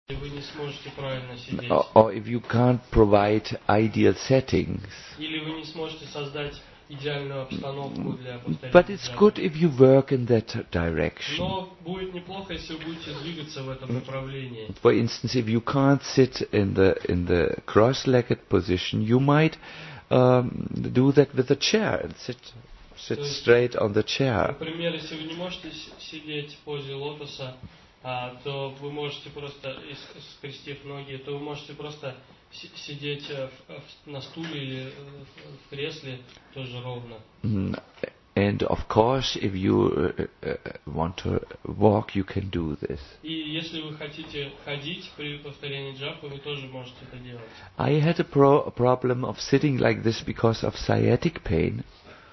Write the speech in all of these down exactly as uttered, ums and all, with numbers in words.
Вы не сможете правильно сидеть. Or, or if you can't provide ideal settings. Или вы не сможете создать идеальную обстановку для повторения But it's джапы. good if you work in that direction. Но будет неплохо, если вы будете двигаться в этом направлении. For instance, if you can't sit in the in the cross-legged position, you might um, do that with a chair and sit sit straight on the chair. Например, если вы не можете сидеть в позе лотоса, а, то вы можете просто, скрестив ноги, то вы можете просто сидеть в, на стуле или в кресле тоже ровно. Mm. And of course, if you uh, uh, want to walk, you can do this. И если вы хотите ходить при повторении джапы, вы тоже можете это делать. I had a, pro- a problem of sitting like this because of sciatic pain.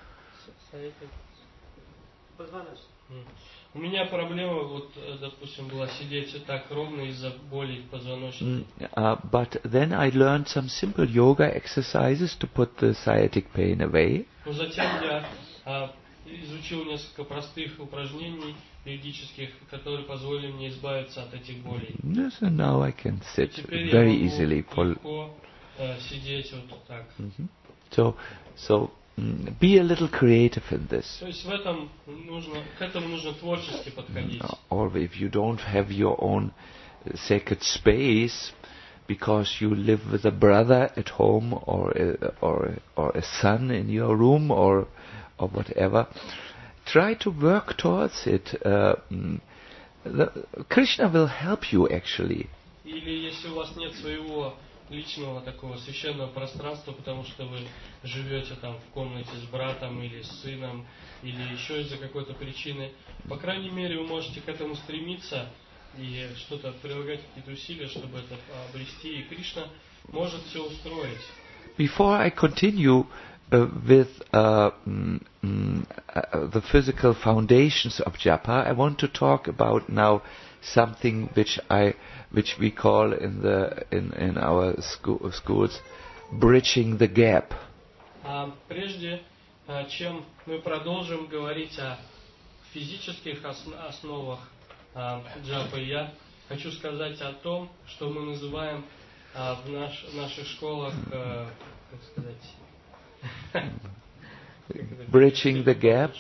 У меня проблема, вот, допустим, была сидеть так ровно из-за болей в позвоночнике. Uh, but then I learned some simple yoga exercises to put the sciatic pain away. Но затем я а, изучил несколько простых упражнений йогических, которые позволили мне избавиться от этих болей. Yes, and now I can sit теперь very я easily. могу легко а, сидеть вот так. Mm-hmm. So, so mm, be a little creative in this. То есть в этом нужно, к этому нужно творчески подходить. Or if you don't have your own sacred space, because you live with a brother at home or a, or or a son in your room or or whatever, try to work towards it. Uh, the, Krishna will help you actually. Или если у вас нет своего личного такого священного пространства, потому что вы живете там в комнате с братом или с сыном, или еще из-за какой-то причины, по крайней мере вы можете к этому стремиться и что-то прилагать какие-то усилия, чтобы это обрести, и Кришна может все устроить. Before I continue uh, with uh, mm, mm, uh, the physical foundations of japa, I want to talk about now something which I, which we call in the in in our school, schools, bridging the gap. А прежде чем мы продолжим говорить о физических основах джапы, я хочу сказать о том, что мы называем а, в, наш, в наших школах, а, как сказать, bridging the gap.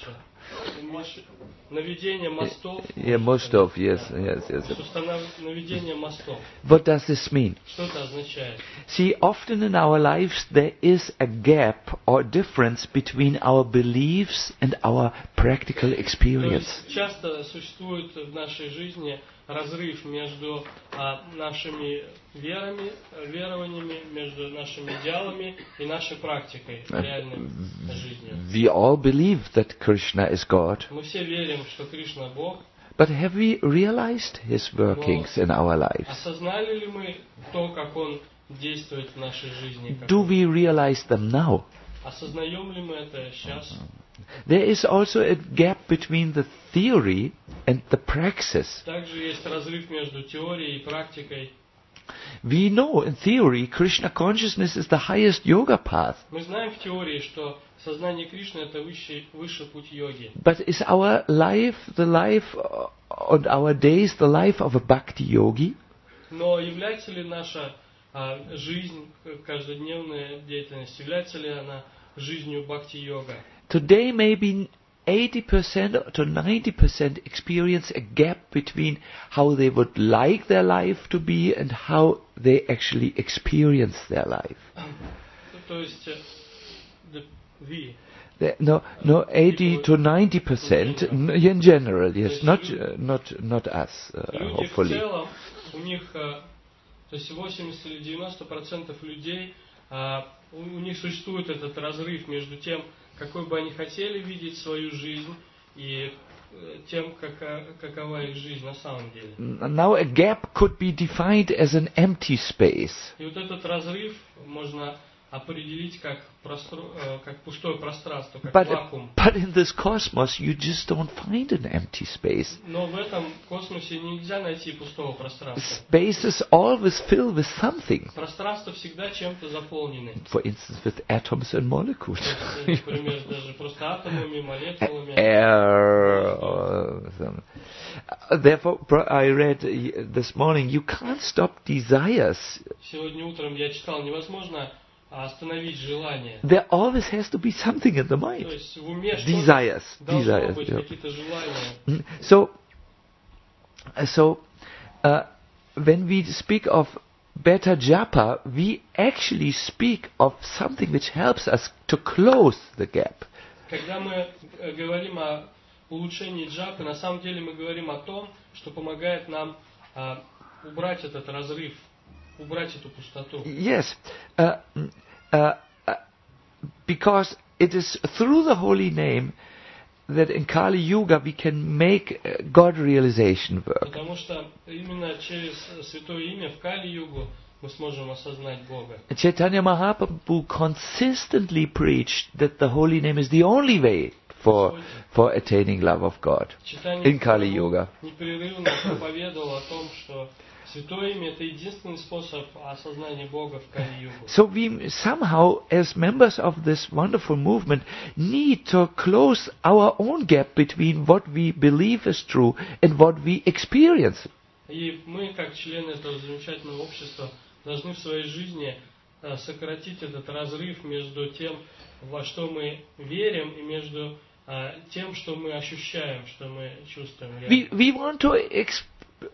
Наведение мостов. Yeah, mostov, yes, yes, yes. Наведение мостов. What does this mean? Что это означает? See, often in our lives there is a gap or difference between our beliefs and our practical experience. То есть часто существует в нашей жизни разрыв между а, нашими верами, верованиями, между нашими идеалами и нашей практикой, реальной жизнью. We all believe that Krishna is God. Мы все верим, что Кришна Бог. But have we realized His workings in our lives? Осознали ли мы то, как Он действует в нашей жизни? Do we realize them now? Осознаем ли мы это сейчас? There is also a gap between the theory and the praxis. Также есть разрыв между теорией и практикой. We know in theory Krishna consciousness is the highest yoga path. Мы знаем в теории, что сознание Кришны это высший высший путь йоги. But is our life the life on our days the life of a bhakti yogi? Но является ли наша а, жизнь, каждодневная деятельность, является ли она жизнью бхакти-йога? Today maybe eighty percent to ninety percent experience a gap between how they would like their life to be and how they actually experience their life. То есть, we. No, no, eighty to ninety percent in general, yes, not uh, not not us, uh, hopefully. Люди в целом, у них, то есть восемьдесят или девяносто процентов людей, у них существует этот разрыв между тем, какой бы они хотели видеть свою жизнь, и тем, какова их жизнь на самом деле. Now a gap could be defined as an empty space. И вот этот разрыв можно определить как, простро, э, как пустое пространство, как But, вакуум. but in this cosmos, you just don't find an empty space. Но в этом космосе нельзя найти пустого пространства. Space is always filled with something. Пространство всегда чем-то заполнено. For instance, with atoms and molecules. То есть, например, даже просто атомами, молекулами. Air. Or some. Uh, Therefore, bro- I read uh, this morning, you can't stop desires. Сегодня утром я читал, невозможно остановить желание. There always has to be something in the То mind. есть в уме Desires. что-то должно Desires. быть, Yeah. какие-то желания. Mm. So, uh, so uh, when we speak of Beta Japa, we actually speak of something which helps us to close the gap. Когда мы э, говорим о улучшении джапы, на самом деле мы говорим о том, что помогает нам а, убрать этот разрыв, убрать эту пустоту. Yes, uh, mm, uh, uh, because it is through the holy name that in Kali Yuga we can make uh, God realization work. Потому что именно через святое имя в Кали-югу мы сможем осознать Бога. Chaitanya Mahaprabhu consistently preached that the holy name is the only way for for attaining love of God Читание in Kali Yuga. непрерывно проповедовало о том, что святое имя — это единственный способ осознания Бога в Кали-югу. So we somehow, as members of this wonderful movement, need to close our own gap between what we believe is true and what we experience. И мы, как члены этого замечательного общества, должны в своей жизни э, сократить этот разрыв между тем, во что мы верим, и между э, тем, что мы ощущаем, что мы чувствуем. We we want to ex-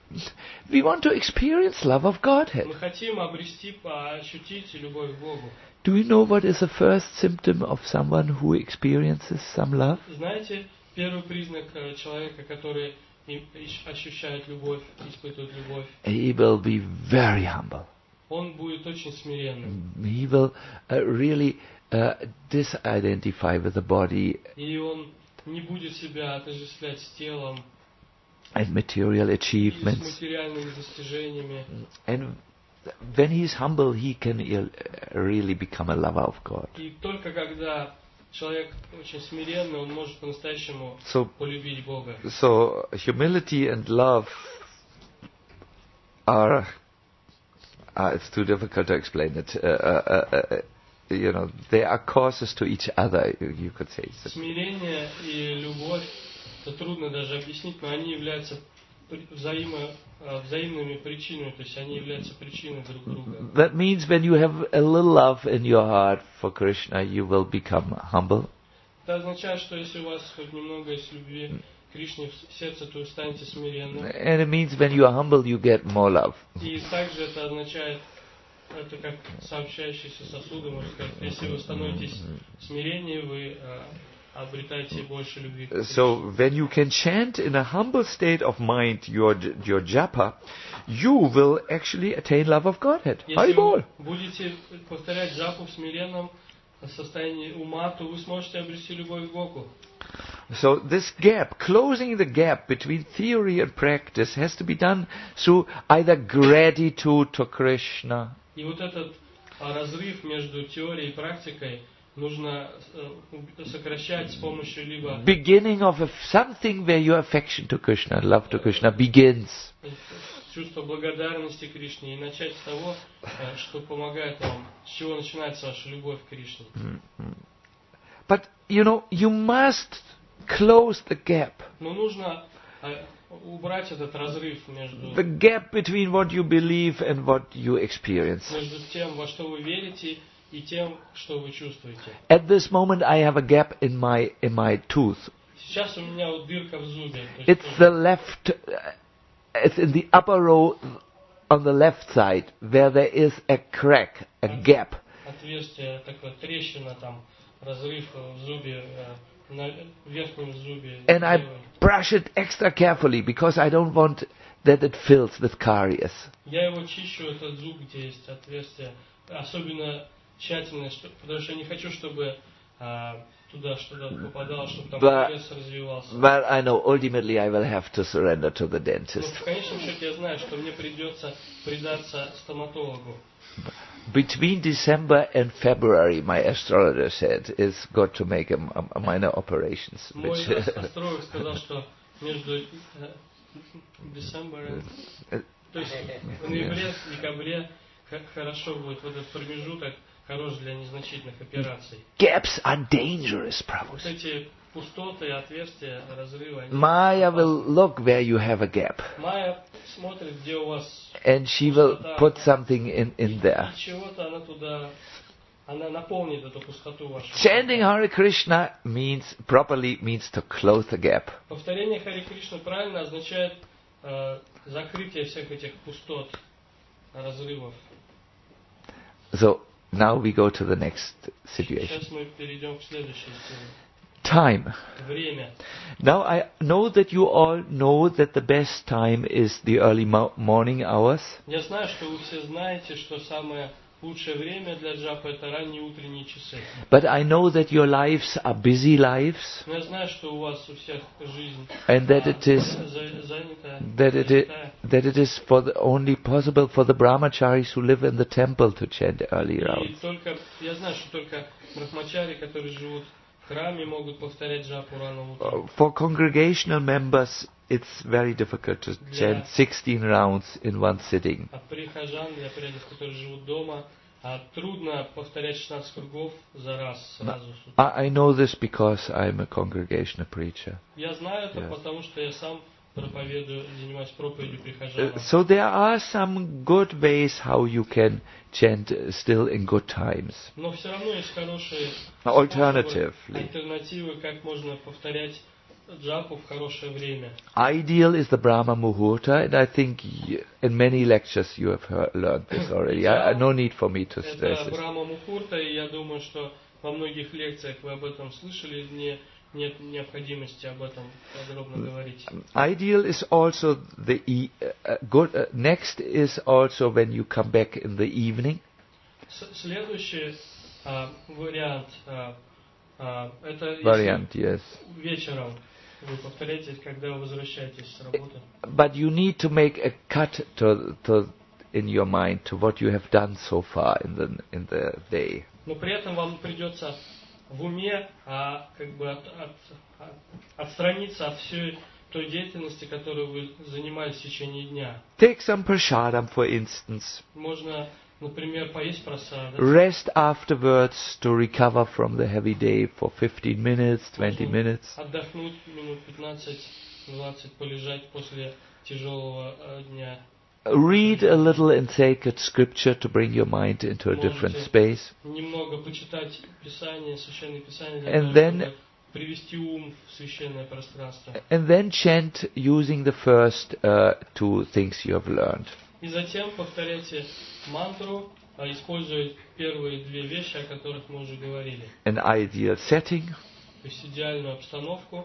we want to experience love of Godhead. Мы хотим обрести, ощутить любовь к Богу. Do you know what is the first symptom of someone who experiences some love? Знаете, первый признак э, человека, который и- ищ- ощущает любовь, испытывает любовь, He will be very humble. он будет очень смиренным. He will uh, really uh, disidentify with the body И он не будет себя отождествлять с телом and material или с achievements. материальными достижениями. And when he is humble, he can il- really become a lover of God. И только когда человек очень смиренный, он может по-настоящему So, полюбить Бога. so humility and love are, uh, it's too difficult to explain it. Uh, uh, uh, uh, you know, they are causes to each other, you, you could say. So, Смирение и любовь, это трудно даже объяснить, но они являются при- взаимо, э, взаимными причинами, то есть они являются причиной друг друга. that means when you have a little love in your heart for Krishna, you will become humble. Это означает, что если у вас хоть немного есть любви к Кришне в сердце, то вы станете смиренным. And it means when you are humble, you get more love. И также это означает, это как сообщающиеся сосуды, можно сказать. Если вы становитесь смиреннее, вы э, обретаете больше любви к Кришне. So when you can chant in a humble state of mind your j- your japa, you will actually attain love of Godhead. Если Haribol. вы будете повторять джапу в смиренном состоянии ума, то вы сможете обрести любовь к Богу. So this gap, closing the gap between theory and practice, has to be done through either gratitude to Krishna, И вот этот а, разрыв между теорией и практикой нужно э, уб- сокращать с помощью либо beginning of a, something where your affection to Krishna, love to Krishna begins. чувства благодарности Кришне и начать с того, э, что помогает вам, с чего начинается ваша любовь к Кришне. But you know, you must close the gap. Но нужно э, убрать этот разрыв между, The gap between what you believe and what you experience. между тем, во что вы верите, и тем, что вы чувствуете. At this moment, I have a gap in my in my tooth. Сейчас у меня вот дырка в зубе. То есть It's the left. Uh, it's in the upper row on the left side where there is a crack, a gap. отверстие, такая трещина там, разрыв в зубе, э, на верхнем зубе. And I левой. brush it extra carefully because I don't want that it fills with caries. Я его чищу, этот зуб, где есть отверстие, особенно тщательно, что- потому что я не хочу, чтобы а, туда что-то попадало, чтобы там But- прогресс развивался. But I know ultimately I will have to surrender to the Но dentist. в конечном счете я знаю, что мне придется предаться стоматологу. Between December and February, my astrologer said, it's got to make a, a minor operations. Мой Which, астролог сказал, что между э, December, Э, то есть в ноябре, в декабре х- хорошо будет вот этот промежуток, хорош для незначительных операций. gaps are dangerous, Вот Prabhu. эти пустоты, отверстия, разрывы, они Maya will опасны. look where you have a gap, Майя смотрит, где у вас and she will put something in, in there. и чего-то она туда, она наполнит эту пустоту вашу. Chanting Hare Krishna means properly means to close the gap. Повторение Хари Кришны правильно означает э, закрытие всех этих пустот, разрывов. So now we go to the next situation. Сейчас мы перейдем к следующей теме. Time. Время. Now I know that you all know that the best time is the early mo- morning hours. Я знаю, что вы все знаете, что самое лучшее время для джапа это ранние утренние часы. But I know that your lives are busy lives, Но я знаю, что у вас у всех жизнь and that а, it is за- занята, that it is, занятая. that it is for the only possible for the brahmacharis who live in the temple to chant early И rounds. только, я знаю, что только брахмачари, которые живут в храме, могут повторять джапу рано утром. Uh, For congregational members, it's very difficult to chant sixteen rounds in one sitting. А прихожан, для преданных, которые живут дома, а трудно повторять шестнадцать кругов за раз, сразу с утра. I, I know this because I'm a congregational preacher. Я знаю это, Yes. потому что я сам проповедую, занимаюсь проповедью Uh, прихожан. so there are some good ways how you can chant uh, still in good times. Но все равно есть хорошие Alternatively. способы, альтернативы, как можно повторять джапу в хорошее время. Ideal is the Brahma Muhurta, and I think y- in many lectures you have heard, learned this already. I, I, no need for me to stress Это this. Брахма Мухурта, и я думаю, что во многих лекциях вы об этом слышали, мне нет необходимости об этом подробно говорить. Ideal is also the e- uh, good. Uh, next is also when you come back in the evening. С- Следующий а, вариант, а, а, это если Variant, yes. вечером вы повторяете, когда вы возвращаетесь с работы. But you need to make a cut to, to in your mind to what you have done so far in the in the day. Но при этом вам придется в уме а, как бы от, от- от- отстраниться от всей той деятельности, которой вы занимались в течение дня. Take some prasadam, for instance. Можно, например, поесть просады, Rest afterwards to recover from the heavy day for fifteen minutes, twenty Можно minutes. отдохнуть минут пятнадцать-двадцать, полежать после тяжелого э, дня. Read a little in sacred scripture to bring your mind into a different Можете space. немного почитать Писание, Священное Писание, для And того, then- чтобы привести ум в священное пространство. And then chant using the first uh, two things you have learned. И затем повторяйте мантру, а, используя первые две вещи, о которых мы уже говорили. An ideal setting, То есть идеальную обстановку,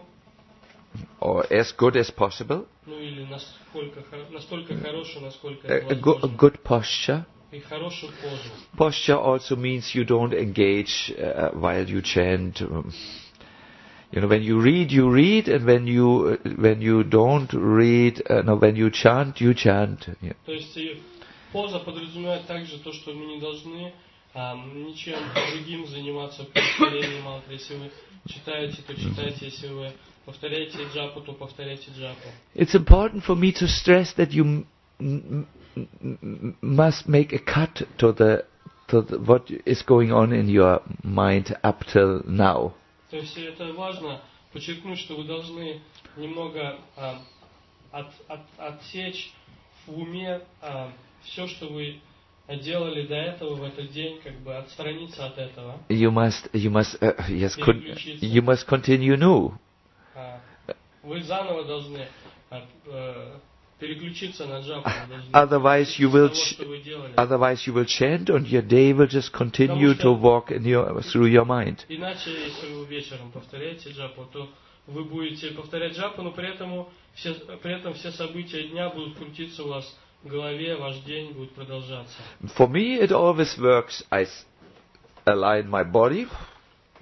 or as good as possible. ну или насколько, хор- настолько хорошую, насколько A, это a, go- a возможно. good posture. И хорошую позу. Posture also means you don't engage uh, while you chant. Um, you know, when you read, you read, and when you uh, when you don't read, uh, no, when you chant, you chant. Yeah. То есть и поза подразумевает также то, что мы не должны а, ничем другим заниматься повторением мантры. Если вы читаете, то читайте. Если вы повторяете джапу, то повторяйте джапу. It's important for me to stress that you m- m- m- must make a cut to the to the, what is going on in your mind up till now. То есть это важно подчеркнуть, что вы должны немного а, от, от, отсечь в уме а, все, что вы делали до этого в этот день, как бы отстраниться от этого. You must you must uh, yes con- Переключиться. you must continue new. А, вы заново должны а, э, переключиться на джапу. Вы должны Otherwise you из will того, ch- что вы делали. otherwise you will chant and your day will just continue to walk in your through your mind. Иначе, если вы вечером повторяете джапу, то вы будете повторять джапу, но при этом все, при этом все события дня будут крутиться у вас в голове, ваш день будет продолжаться. For me it always works. I s- align my body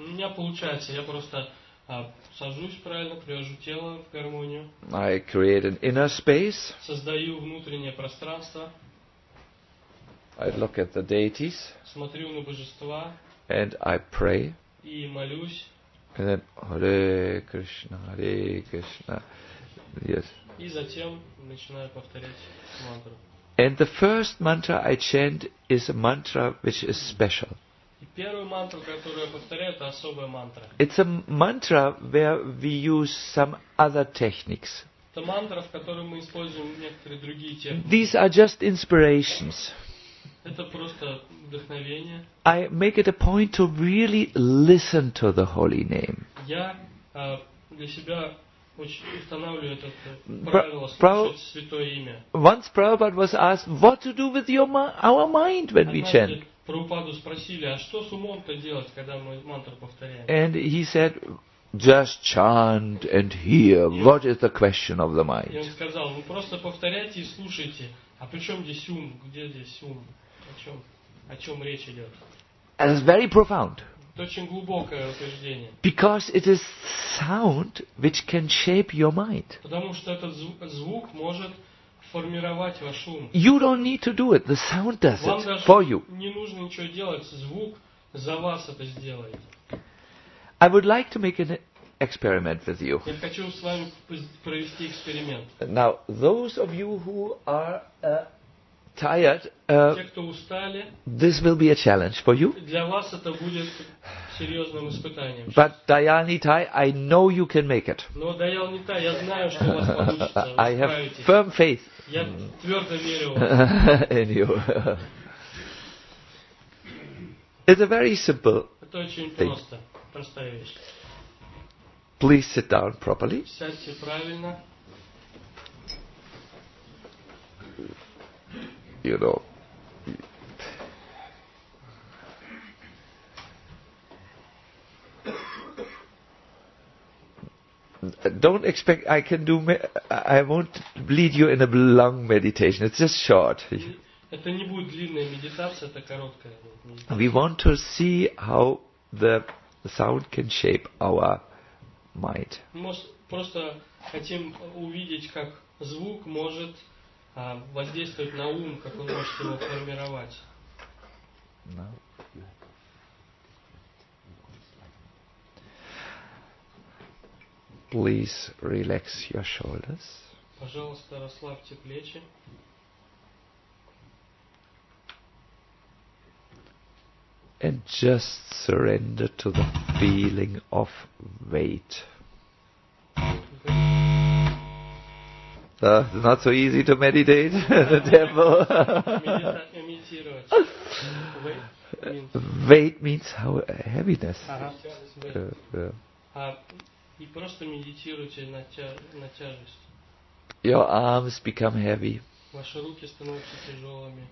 У меня получается, я просто а, сажусь правильно, привожу тело в гармонию. I create an inner space. Создаю внутреннее пространство. I look at the deities. Смотрю на божества. And I pray. И молюсь. And then Hare Krishna, Hare Krishna. Yes. И затем начинаю повторять мантру. And the first mantra I chant is a mantra which is special. И первую мантру, которую я повторяю, это особая мантра. It's a mantra where we use some other techniques. Это мантра, в которой мы используем некоторые другие техники. These are just inspirations. Это просто вдохновение. I make it a point to really listen to the holy name. Я э, для себя очень устанавливаю это Bra- правило слушать святое имя. Once Prabhupada was asked what to do with your mi- our mind when we chant. Однажды Прабхупаду спросили, а что с умом-то делать, когда мы мантру повторяем? And he said, just chant and hear. What is the question of the И он mind? сказал, ну просто повторяйте и слушайте. А при чем здесь ум? Где здесь ум? О чем, о чем речь идет? And it's very profound. Это очень глубокое утверждение. Because it is sound which can shape your mind. Потому что этот зву- звук может формировать ваш ум. You don't need to do it. The sound does Вам it даже for you. не нужно ничего делать. Звук за вас это сделает. I would like to make an experiment with you. Я хочу с вами пос- провести эксперимент. Now, those of you who are uh, tired, uh, Те, кто устали, this will be a challenge for you. для вас это будет серьезным испытанием. But Dayanitai, I know you can make it. Но Даял не та, я знаю, что у вас получится. Вы I have справитесь. firm faith Я твердо верю в вас. in you. It's a very simple. Это очень Thing. просто. Простая вещь. Please sit down properly. Сядьте правильно. You know. Don't expect I can do. Me- I won't lead you in a long meditation. It's just short. Это не будет длинная медитация, это короткая медитация. We want to see how the sound can shape our mind. Может, просто хотим увидеть, как звук может а, воздействовать на ум, как он может его формировать. No. Please relax your shoulders. Пожалуйста, расслабьте плечи. And just surrender to the feeling of weight. Uh, it's not so easy to meditate in the temple. Медита- Медитировать. Weight means- Weight means how heaviness. Ага. Uh, uh, А, и просто медитируйте на, тя- на тяжесть. your arms become heavy. Ваши руки становятся тяжелыми.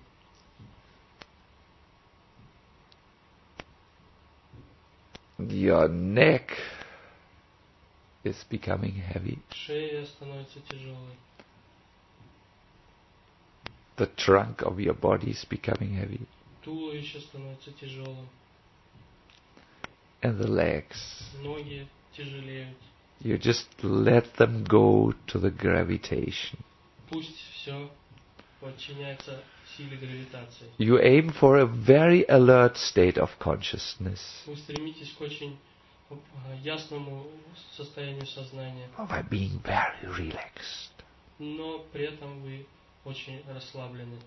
Your neck is becoming heavy. Шея становится тяжелой. The trunk of your body is becoming heavy. Туловище становится тяжелым. And the legs. Ноги тяжелеют. You just let them go to the gravitation. Пусть все подчиняется силе гравитации. You aim for a very alert state of consciousness. Вы стремитесь к очень э, ясному состоянию сознания, By being very relaxed. но при этом вы очень расслаблены.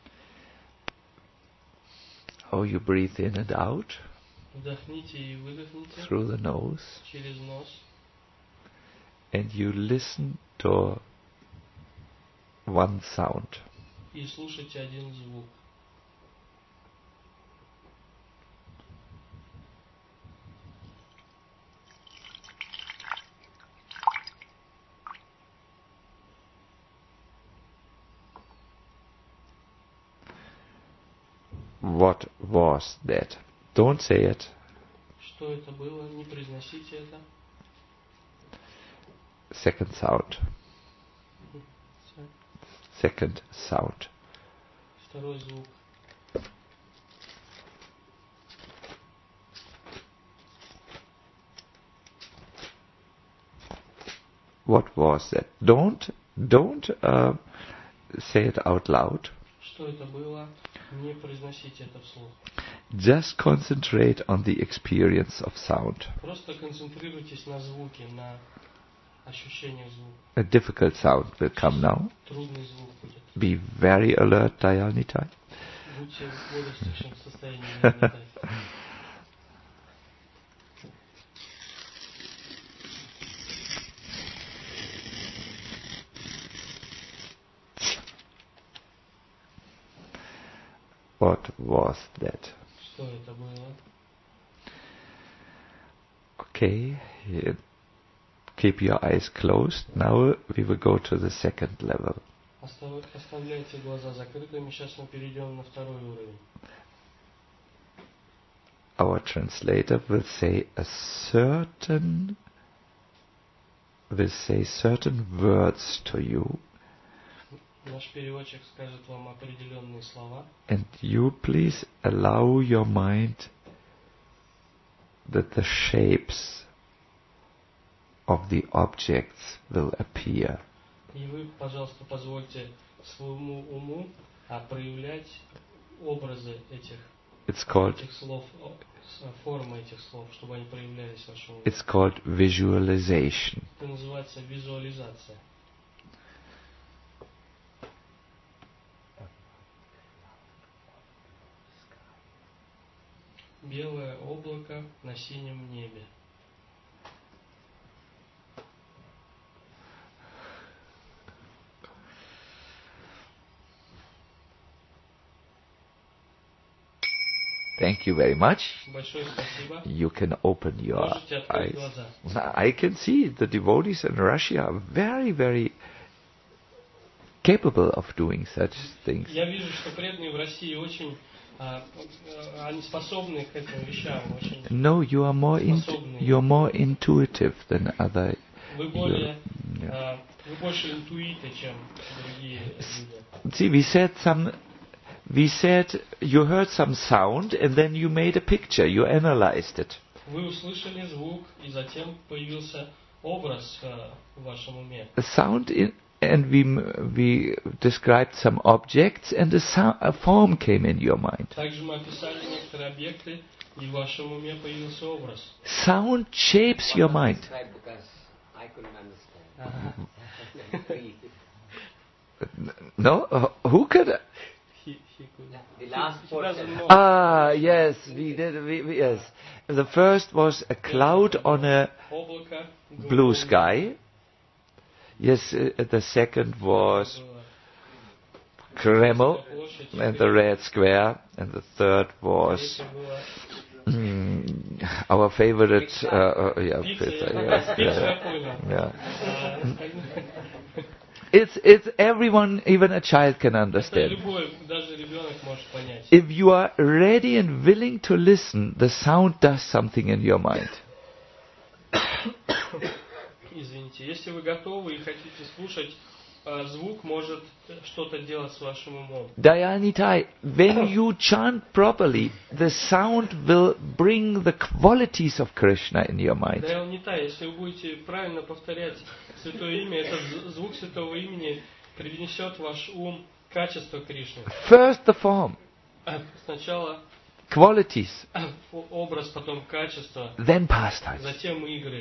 Oh, you breathe in and out Вдохните и выдохните through the nose. через нос. And you listen to one sound. И слушайте один звук. What was that? Don't say it. Что это было? Не произносите это. Second sound. Second sound. Второй звук. what was that? Don't, don't uh, say it out loud. Что это было? Не произносите это вслух. Just concentrate on the experience of sound. Просто концентрируйтесь на звуке, на ощущениях звука. A difficult sound will come now. Трудный звук будет. Be very alert, Dayanita. Будьте в бодрствующем состоянии, Dayanita. What was that? Что это было? Okay, yeah. Keep your eyes closed. Now we will go to the second level. Остав- Оставляйте глаза закрытыми. Сейчас мы перейдем на второй уровень. Our translator will say a certain will say certain words to you, Наш переводчик скажет вам определенные слова. and you please allow your mind that the shapes of the objects will appear. И вы, пожалуйста, позвольте своему уму а, проявлять образы этих, It's called этих слов, о, с- формы этих слов, чтобы они проявлялись в вашем уме. it's called visualization. Это называется визуализация. Белое облако на синем небе. Thank you very much. Большое спасибо. You can open your Можете открыть eyes. глаза. I can see the devotees in Russia are very, very capable of doing such things. Я вижу, что преданные в России очень, а, а, они способны к этим вещам, очень. No, you are more in, you're more intuitive than other. Вы более, Yeah. а, вы больше интуиты, чем другие люди. See, we said some. We said you heard some sound and then you made a picture. You analyzed it. Вы услышали звук, и затем появился образ а, в вашем уме. A sound in, and we we described some objects and a, so, a form came in your mind. Также мы описали некоторые объекты, и в вашем уме появился образ. Sound shapes your mind. Because I couldn't understand. No, uh, who could? Хи- хику. The last portion. Ah, yes, we did. We, we, yes, the first was a cloud on a Облако, blue голубое. sky. Yes, uh, the second was Было Kreml площадь, and the red square, and the third was третье было mm, our favorite. Uh, uh, yeah, пицца. pizza, Я- yes, Пиццу yeah, я понял. yeah. А, остальное- It's it's everyone, even a child can Это understand. любой, даже ребенок может понять. If you are ready and willing to listen, the sound does something in your mind. Извините, если вы готовы и хотите слушать, а, звук может что-то делать с вашим умом. Dayanitai, when you chant properly, the sound will bring the qualities of Krishna in your mind. Да, не та, если вы будете правильно повторять святое имя, этот з- звук святого имени привнесет в ваш ум качество Кришны. First the form, А, Сначала qualities, а, фо- образ, потом качество, then pastimes. затем игры.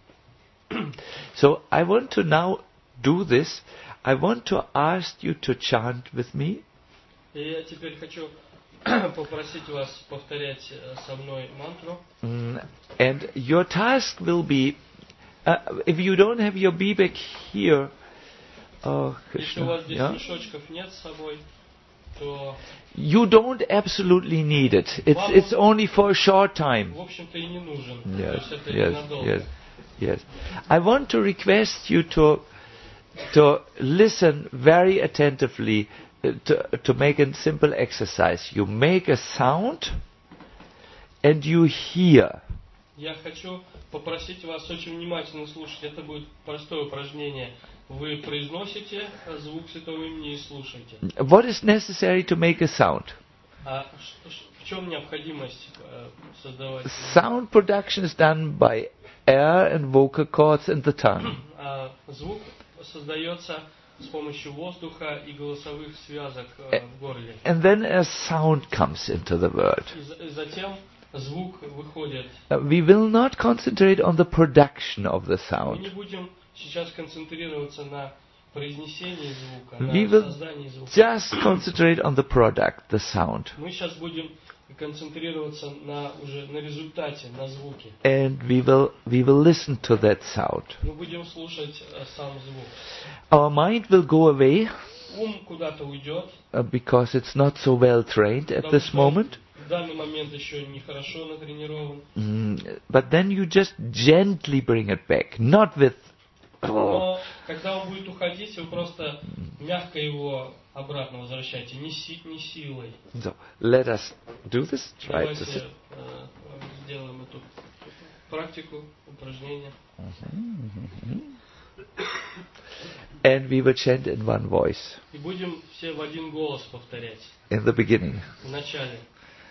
So I want to now do this. I want to ask you to chant with me. И я теперь хочу попросить вас повторять э, со мной мантру. Mm, and your task will be, uh, if you don't have your bibek here, oh Если у вас Krishna, здесь yeah? мешочков нет с собой, то, You don't absolutely need it. It's it's only for a short time. в общем-то, и не нужен. То Yes, есть это yes, ненадолго. yes, yes. I want to request you to to listen very attentively uh, to to make a simple exercise. You make a sound and you hear. Я хочу попросить вас очень внимательно слушать. Это будет простое упражнение. Вы произносите звук святого имени и слушаете. What is necessary to make a sound? А ш- ш- в чем необходимость э, создавать звук? Sound production is done by air and vocal cords and the tongue. а, звук создается с помощью воздуха и голосовых связок э, в горле. And then a sound comes into the word. И, за- и затем звук выходит. Uh, we will not concentrate on the production of the Мы не sound. будем сейчас концентрироваться на произнесении звука, We на will создании звука. just concentrate on the product, the sound. Мы сейчас будем концентрироваться на уже на результате, на звуке. And we will we will listen to that sound. Мы будем слушать э, сам звук. Our mind will go away Ум куда-то уйдет, uh, because it's not so well trained at потому this что он moment. в данный момент еще нехорошо натренирован. Mm, but then you just gently bring it back, not with Но когда он будет уходить, вы просто мягко его обратно возвращаете, не, си- не силой. So let us do this. Try to Давайте sit. э, сделаем эту практику, упражнение. And we will chant in one voice И будем все в один голос повторять in the beginning. в начале.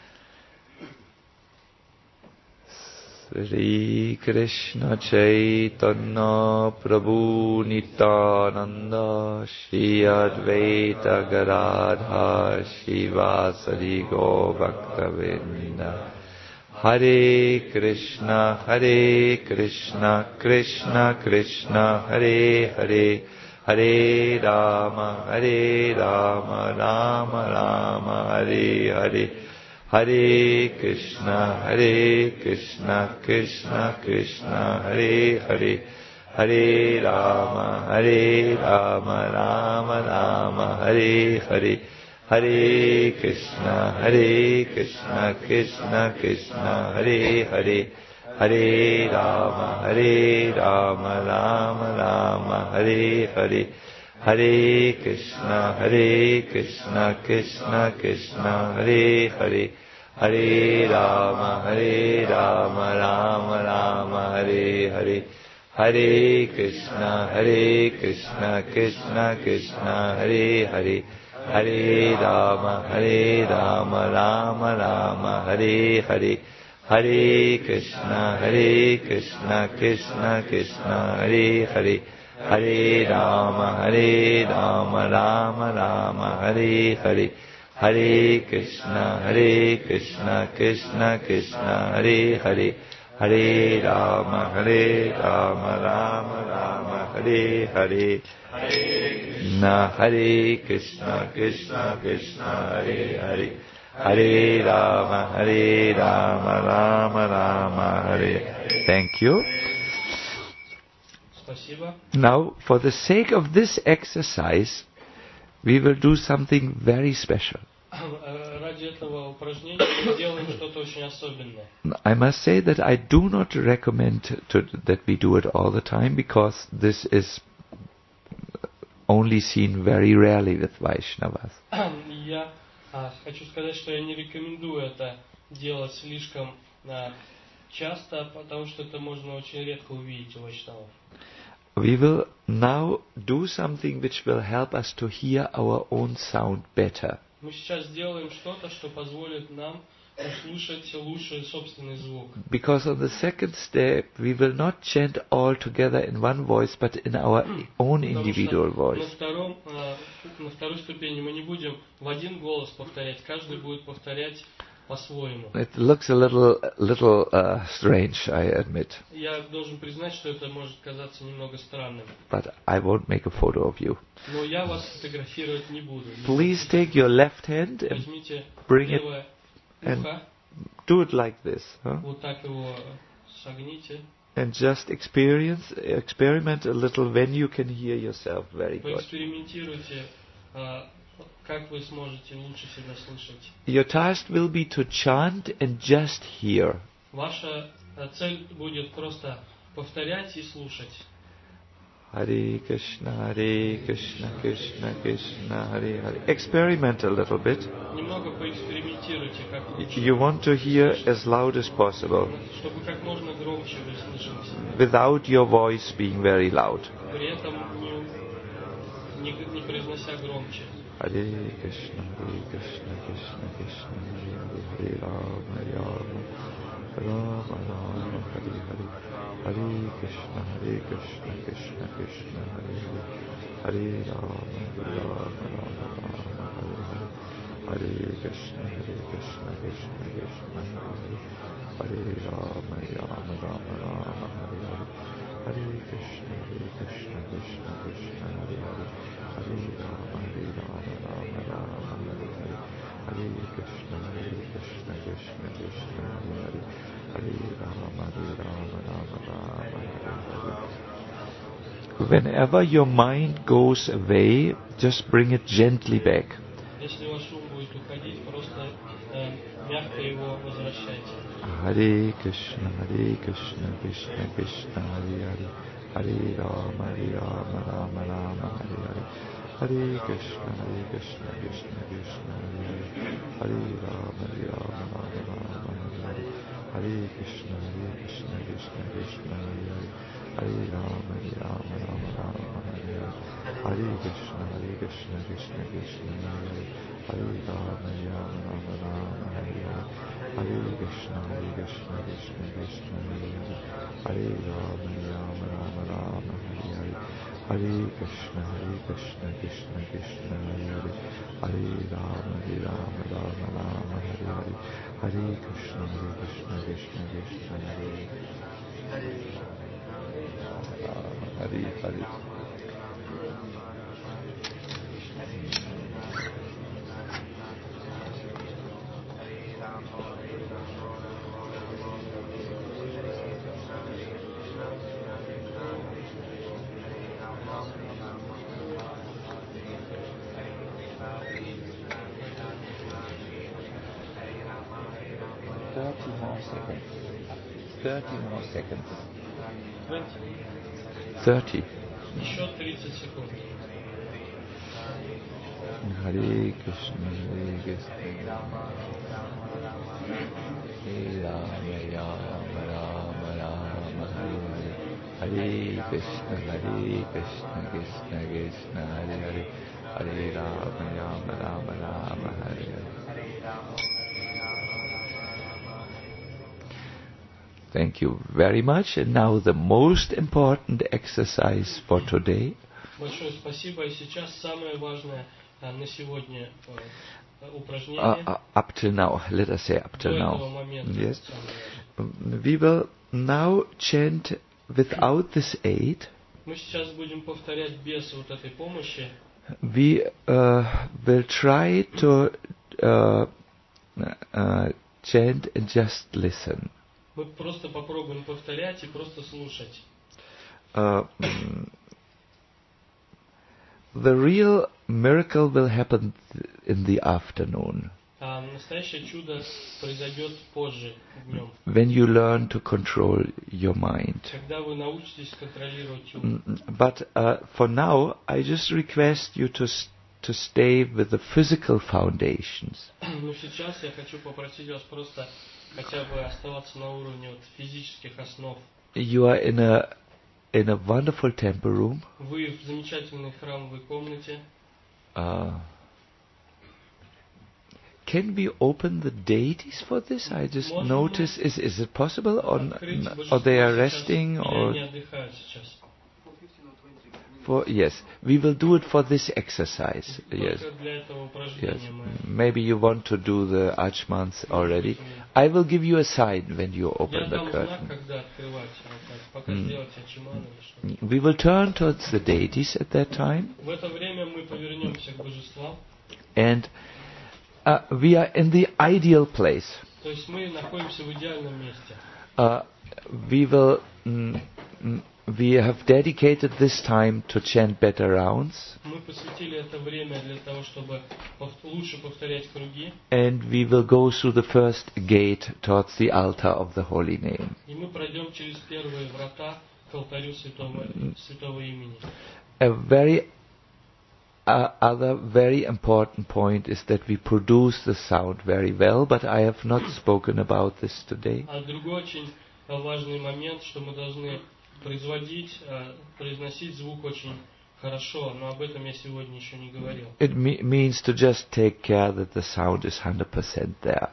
Sri Krishna Chaitanya Prabhu Nityananda Shri Advaita Gadadhar Shivasari Govaktavinda Hare Krishna Hare Krishna Krishna Krishna Hare Hare Hare Rama Hare Rama Rama Rama Hare Hare Hare Krishna, Hare Krishna, Krishna Krishna, Hare Hare, Hare Rama, Hare Rama, Rama Rama, Hare Hare, Hare Krishna, Hare Krishna, Krishna Krishna, Hare Hare, Hare Rama, Hare Rama, Rama Rama, Hare Hare. Hare Krishna, Hare Krishna, Krishna Krishna, Hare Hare, Hare Rama, Hare Rama, Rama Rama, Hare Hare, Hare Krishna, Hare Krishna, Krishna Krishna, Hare Hare, Hare Rama, Hare Rama, Rama Rama, Hare Hare, Hare Krishna, Hare Krishna, Krishna Krishna, Hare Hare. Hare Rama, Hare Rama, Rama Rama, Hare Hare, Hare Krishna, Hare Krishna, Krishna Krishna, Hare Hare, Hare Rama, Hare Rama, Rama Rama, Hare Hare, Krishna, Hare Krishna, Krishna Krishna, Hare Hare, Hare Rama, Hare Rama, Rama Rama, Hare. Thank you. Спасибо. Now, for the sake of this exercise, we will do something very special. Ради этого упражнения мы сделаем что-то очень особенное. I must say that I do not recommend to, that we do it all the time, because this is only seen very rarely with Vaishnavas. Я а, хочу сказать, что я не рекомендую это делать слишком а, часто, потому что это можно очень редко увидеть у вайшнавов. We will now do something which will help us to hear our own sound better. Мы сейчас сделаем что-то, что позволит нам услышать лучше собственный звук. Because on the second step, we will not chant all together in one voice, but in our own individual Потому что voice. на втором, а, на второй ступени мы не будем в один голос повторять, каждый будет повторять по-своему. It looks a little, little uh, strange, I admit, Я должен признать, что это может казаться немного странным. but I won't make a photo of you. Но я вас фотографировать не буду. Please take your left hand and Возьмите bring it левое and ухо, do it like this, huh? вот так его согните, And just experience, experiment a little when you can hear yourself very good. поэкспериментируйте, а, как вы сможете лучше себя слышать. Your task will be to chant and just hear. Ваша а, цель будет просто повторять и слушать. Hare Krishna, Hare Krishna, Krishna Krishna, Hare Hare. Experiment a little bit. Немного поэкспериментируйте, как лучше, You want to hear as loud as possible, чтобы как можно громче вы слышали, without your voice being very loud. при этом не, не, не произнося громче. Hare Krishna, Hare Krishna, Krishna Krishna, Hare Hare, Hare Rama, Hare Rama, Rama Rama, Hare Hare, Hare Krishna, Hare Krishna, Krishna Krishna, Hare Hare, Hare Rama, Hare Rama, Rama Rama, Hare Hare, Hare Krishna, Hare Krishna, Krishna Krishna, Hare Hare, Hare Rama, Rama Rama, Rama Hare Hare, Hare Krishna, Hare Krishna, Krishna Krishna, Hare Hare, Hare Rama, Hare Rama, Rama Rama, Hare Hare, Hare Krishna, Hare Krishna, Krishna Krishna, Hare Hare, Hare Rama, Hare Rama, Rama Rama, Hare Hare. Whenever your mind goes away, just bring it gently back. Если ваш ум будет уходить, просто э, мягко его возвращайте. Hare Krishna, Hare Krishna, Krishna Krishna, Hare Hare, Hare Rama, Hare Rama, Rama Rama, Hare Hare, Hare Krishna, Hare Krishna, Krishna Krishna, Hare Hare, Hare Rama, Hare Rama, Rama Rama, Hare Hare, Hare Krishna, Hare Krishna, Krishna Krishna, Hare Hare, Hare Rama, Hare Rama, Rama Rama, Hare Hare, Hare Krishna, Hare Krishna, Krishna Krishna, Hare Hare, Hare Rama, Hare Rama, Rama Rama, Hare Hare, Hare Krishna, Hare Krishna, Krishna Krishna, Hare Hare, Hare Rama, Hare Rama, Rama Rama, Hare Hare, Hare Krishna, Hare Krishna, Krishna Krishna, Hare Hare, Hare Rama, Hare Rama, Rama Rama, Hare Hare, Hare Krishna, Hare Krishna, Krishna Krishna, Hare Hare, Hare Hare. Thirty more seconds. Thirty more seconds. Thirty. Еще тридцать секунд. Hare Krishna, Hare Krishna, Hare Rama, Rama Rama, Rama Hare Hare, Hare Krishna, Hare Krishna, Krishna Krishna, Hare Hare, Hare Rama, Rama Rama, Rama Hare Hare. Thank you very much. And now the most important exercise for today. Большое спасибо. И сейчас самое важное на сегодня упражнение. Uh, uh, up till now, let us say up till now. Yes. We will now chant without this aid. Мы сейчас будем повторять без вот этой помощи. We uh, will try to uh, uh, chant and just listen. Мы просто попробуем повторять и просто слушать. Uh, the real miracle will happen in the afternoon. А настоящее чудо произойдет позже, днем. When you learn to control your mind. Когда вы научитесь контролировать ум. But uh, for now, I just request you to to stay with the physical foundations. Но сейчас я хочу попросить вас просто хотя бы оставаться на уровне вот физических основ. You are in a in a wonderful temple room. Вы в замечательной храмовой комнате. Uh, can we open the deities for this? I just Можем notice. Is is it possible, or открыть or they are сейчас, resting, или or они отдыхают сейчас? for yes, we will do it for this exercise. Yes. Только для этого Yes. упражнения мы. Maybe you want to do the Archmans already. I will give you a sign when you Я open the дам знак, curtain. когда открывать, вот так, пока сделать ачиман или что. We will turn towards the deities at that time, В это время мы повернемся к божествам. and uh, we are in the ideal place. То есть мы находимся в идеальном месте. Uh, we will. Mm, mm, we have dedicated this time to chant better rounds, Мы посвятили это время для того, чтобы пов- лучше повторять круги, and we will go through the first gate towards the altar of the holy name. и мы пройдем через первые врата к алтарю святого, святого имени. A very uh, other very important point is that we produce the sound very well, but I have not spoken about this today. А другой очень важный момент, что мы должны производить, э, произносить звук очень хорошо, но об этом я сегодня еще не говорил. It me- means to just take care that the sound is one hundred percent there.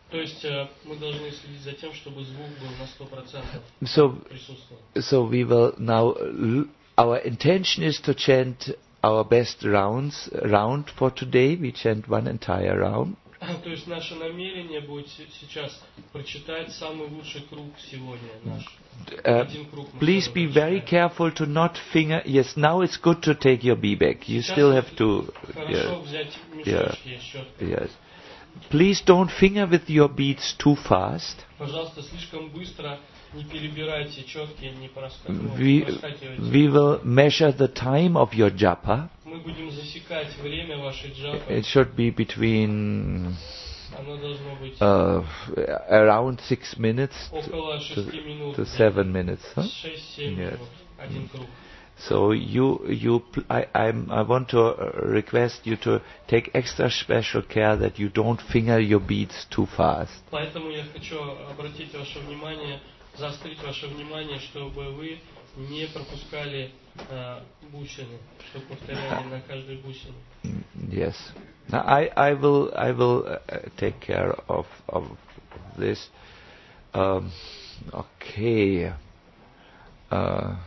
То есть э, мы должны следить за тем, чтобы звук был на сто процентов So, присутствовал. so we will now, l- our intention is to chant our best rounds, round for today. We chant one entire round. То есть наше намерение будет се- сейчас прочитать самый лучший круг сегодня наш. Uh, Один круг мы please сегодня be very прочитаем. careful to not finger. Yes, now it's good to take your bee bag. You Сейчас still have to. Хорошо Yeah, взять мешочки, щетки. yes. Please don't finger with your beads too fast. Пожалуйста, слишком быстро не перебирайте четки, не проска- ну, We, проскакивайте. we will measure the time of your japa. Мы будем засекать время вашей джапы. It should be between Оно должно быть uh, around six minutes около шести минут. to seven minutes. Huh? шесть-семь Yes. минут. Один круг. So you, you, pl- I, I'm, I want to uh, request you to take extra special care that you don't finger your beads too fast. Поэтому я хочу обратить ваше внимание, заострить ваше внимание, чтобы вы не пропускали э, бусины, чтобы повторяли на каждой бусине. Mm, Yes. Now I, I will, I will uh, take care of, of this. Um, okay. Uh,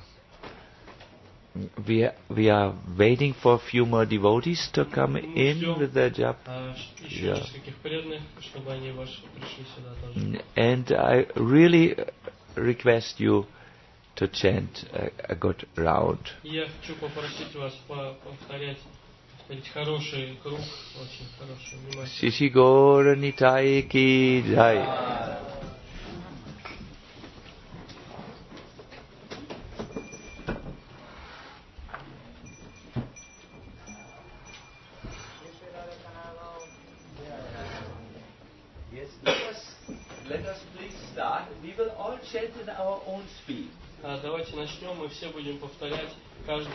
we, we are waiting for a few more devotees to come in with their japa. А, ш- еще Yeah. нескольких преданных, чтобы они ваши пришли сюда тоже. Mm, And I really uh, request you to chant a, a good round. И я хочу попросить вас по- повторять, повторить хороший круг, очень хороший, внимательно. Shishi Gaura Nitai ki jai. Yes, let us, let us please start. We will all chant in our own speed. А, давайте начнем, мы все будем повторять каждый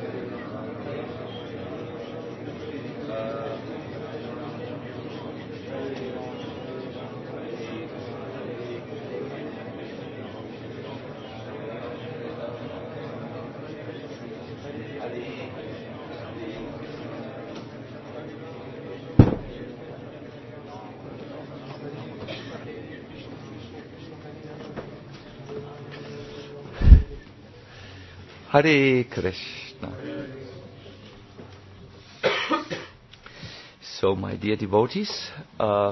Hare Krishna. So, my dear devotees, uh,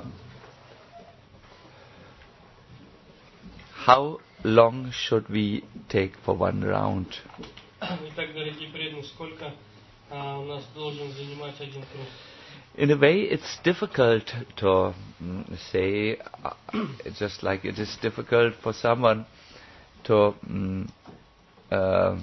how long should we take for one round? Итак, дорогие преданные, сколько а, у нас должен занимать один круг? In a way, it's difficult to mm, say, uh, just like it is difficult for someone to mm, uh,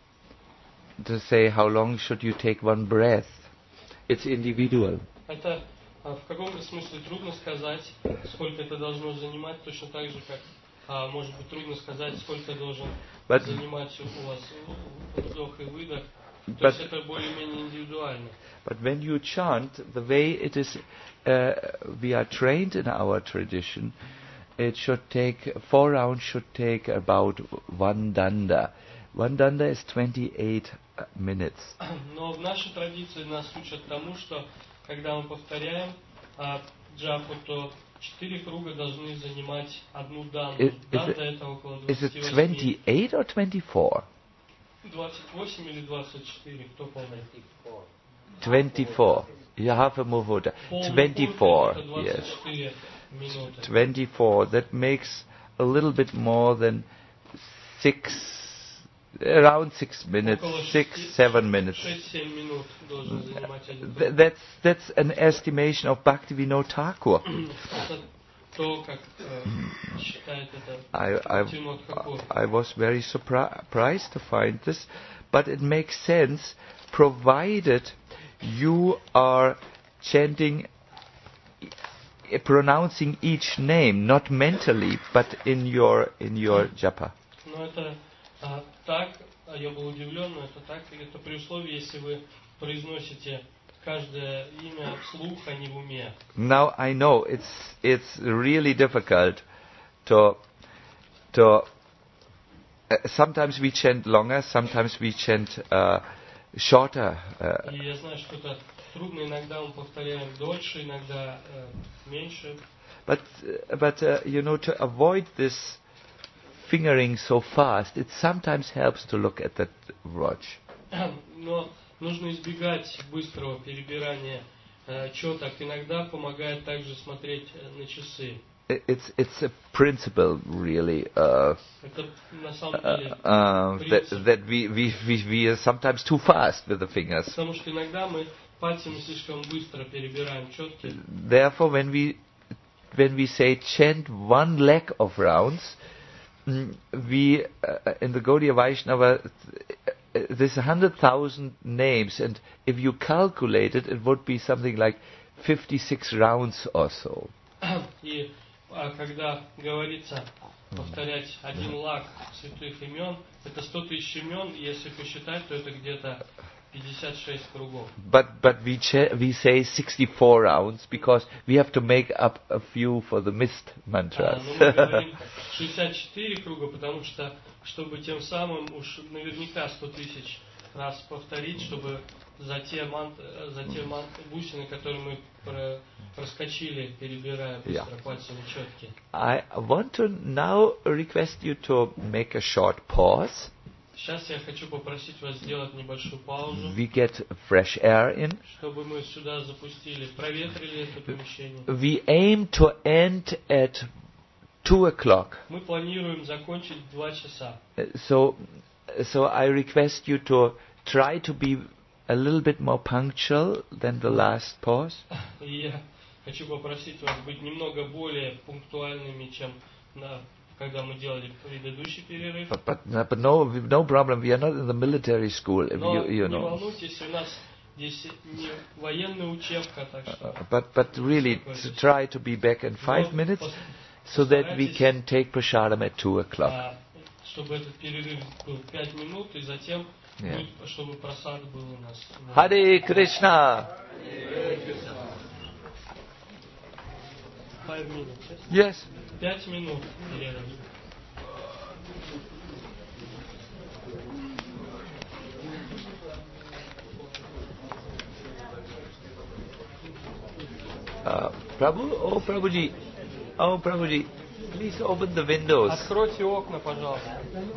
to say how long should you take one breath. It's individual. Это а, в каком-то смысле трудно сказать, сколько это должно занимать, точно так же, как а, может быть трудно сказать, сколько должен But- занимать у вас вдох и выдох. То But- есть это более-менее индивидуально. But when you chant, the way it is, uh, we are trained in our tradition, it should take, four rounds should take about one danda. One danda is twenty-eight uh, minutes. Но в нашей традиции нас учат тому, что когда мы повторяем а, джапу, то четыре круга должны занимать одну данду. Is- is Данда it- это около Is it двадцати восьми. twenty-eight or twenty-four? двадцать восемь или двадцать четыре, кто помнит? twenty-four. You have a muhurta. Полный twenty-four. круг это Yes. двадцать четыре минуты. twenty-four. That makes a little bit more than six, around six minutes, Около six, шести- seven minutes. шесть-семь минут должен занимать один Th- круг. that's that's an estimation of Bhaktivinoda Thakur. Это то, как э, считает это I I, Бхактивинод Тхакур. I was very surpri- surprised to find this, but it makes sense, provided you are chanting, eh, pronouncing each name, not mentally, but in your in your japa. Но это а, так, а я был удивлен, но это так, и это при условии, если вы произносите каждое имя вслух, а не в уме. Now I know it's it's really difficult to to. Uh, sometimes we chant longer, sometimes we chant uh, shorter. Uh, И я знаю, что это трудно, иногда мы повторяем дольше, иногда э, меньше. But uh, but uh, you know, to avoid this fingering so fast, it sometimes helps to look at that watch. Но нужно избегать быстрого перебирания э, четок. Иногда помогает также смотреть э, на часы. It's it's a principle, really. Uh, Это на самом uh, деле uh, that принцип. that we, we we we are sometimes too fast with the fingers. Потому что иногда мы пальцами слишком быстро перебираем четки. Therefore, when we when we say chant one leg of rounds, mm, we uh, in the Gaudiya Vaishnava, uh, there's a hundred thousand names, and if you calculate it, it would be something like fifty-six rounds or so. И а, когда говорится повторять один лаг святых имен, это сто тысяч имен, если посчитать, то это где-то пятьдесят шесть кругов. But but we cha- we say sixty-four rounds because we have to make up a few for the missed А, mantras. но мы говорим шестьдесят четыре круга, потому что, чтобы тем самым уж наверняка сто тысяч раз повторить, чтобы за те, мант, за те мант, бусины, которые мы про, проскочили, перебирая быстро Yeah. пальцами четки. I want to now request you to make a short pause. Сейчас я хочу попросить вас сделать небольшую паузу, We get fresh air in. чтобы мы сюда запустили, проветрили это помещение. We aim to end at two o'clock. Мы планируем закончить в два часа. Uh, So, so I request you to try to be a little bit more punctual than the last pause. И я хочу попросить вас быть немного более пунктуальными, чем на, когда мы делали предыдущий перерыв. But but, uh, but no no problem. We are not in the military school. If Но you you не know. волнуйтесь, у нас здесь не военная учебка, так что... Uh, but but really to try to be back in five Но minutes пос- so that we can take prasadam at two o'clock. а, чтобы этот перерыв был пять минут, и затем, Yeah. будет, чтобы просад был у нас. Hare Krishna. Five minutes. Yes. Пять минут перерыв. Uh, Prabhu, oh Prabhuji, oh Prabhuji, please open the windows. Откройте окна, пожалуйста.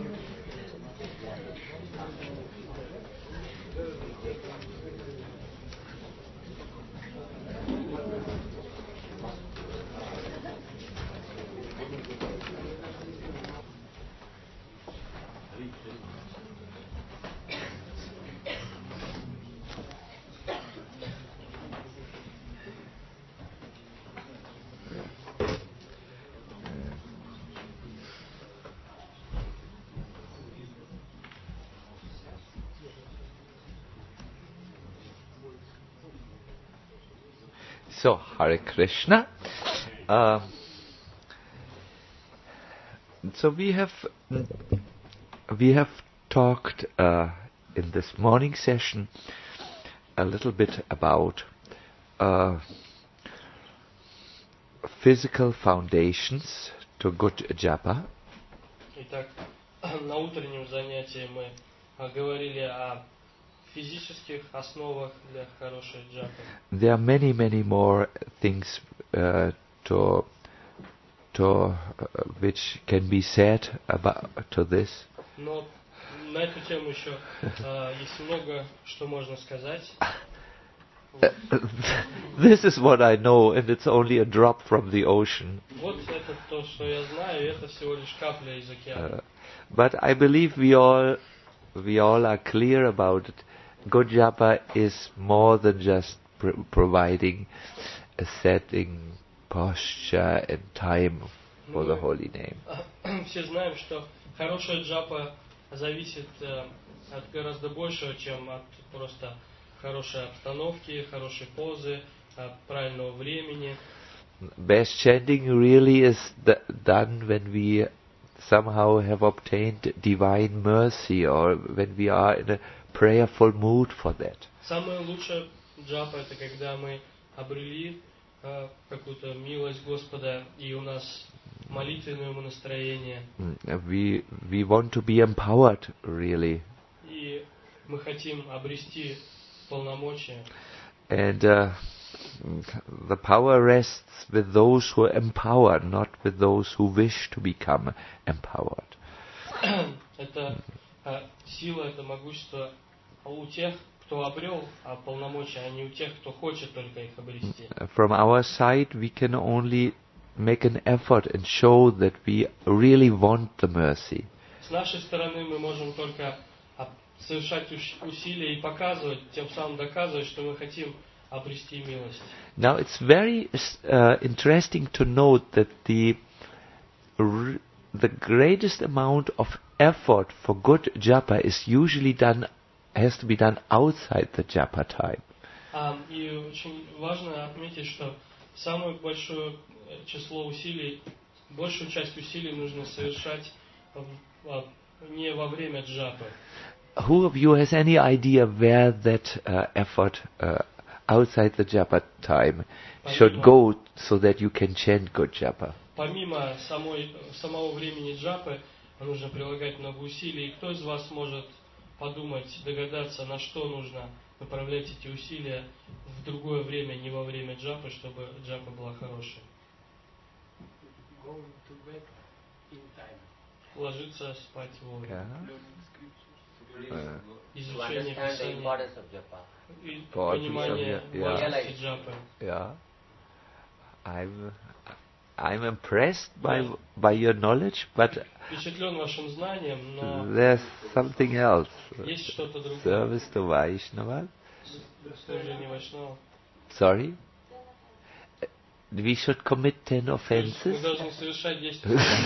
So, Hare Krishna. Uh, so we have we have talked uh, in this morning session a little bit about uh, physical foundations to good japa. Итак, на утреннем занятии мы а, говорили о физических основах для хорошей джапы. There are many, many more things uh, to to uh, which can be said about to this. Но на эту тему еще а, есть много, что можно сказать. This is what I know, and it's only a drop from the ocean. Вот это то, что я знаю, и это всего лишь капля из океана. Uh, but I believe we all we all are clear about it. Good japa is more than just pr- providing a setting, posture, and time for the holy name. Все знаем, что хорошая джапа зависит э, от гораздо большего, чем от просто хорошей обстановки, хорошей позы, э, правильного времени. Best chanting really is d- done when we somehow have obtained divine mercy, or when we are in a prayerful mood for that. Самая лучшая джапа — это когда мы обрели э, какую-то милость Господа, и у нас молитвенное настроение, Mm, We we want to be empowered really, и мы хотим обрести полномочия. and uh, the power rests with those who empower, not with those who wish to become empowered. Это а, сила, это могущество у тех, кто обрел а, полномочия, а не у тех, кто хочет только их обрести. From our side, we can only make an effort and show that we really want the mercy. С нашей стороны мы можем только а, совершать усилия и показывать, тем самым доказывать, что мы хотим обрести милость. Now it's very uh, interesting to note that the r- the greatest amount of effort for good japa is usually done has to be done outside the japa time. А, и очень важно отметить, что самое большое число усилий, большую часть усилий нужно совершать в, в, не во время джапы. Who of you has any idea where that uh, effort uh, outside the japa time should go so that you can chant good japa? Помимо самой, самого времени джапы, нужно прилагать много усилий. Кто из вас может подумать, догадаться, на что нужно направлять эти усилия в другое время, не во время джапы, чтобы джапа была хорошей? Going to bed in time. Ложиться спать вовремя. Uh, Изучение To understand the Писания importance of japa. и God, понимание yeah. важности джапы. yeah, I'm I'm impressed by by your knowledge, but Впечатлен вашим знанием, но there's something else. есть что-то другое. Service to Vaishnava. Служение Вайшнава. Sorry? We should commit ten Мы offenses. должны совершать десять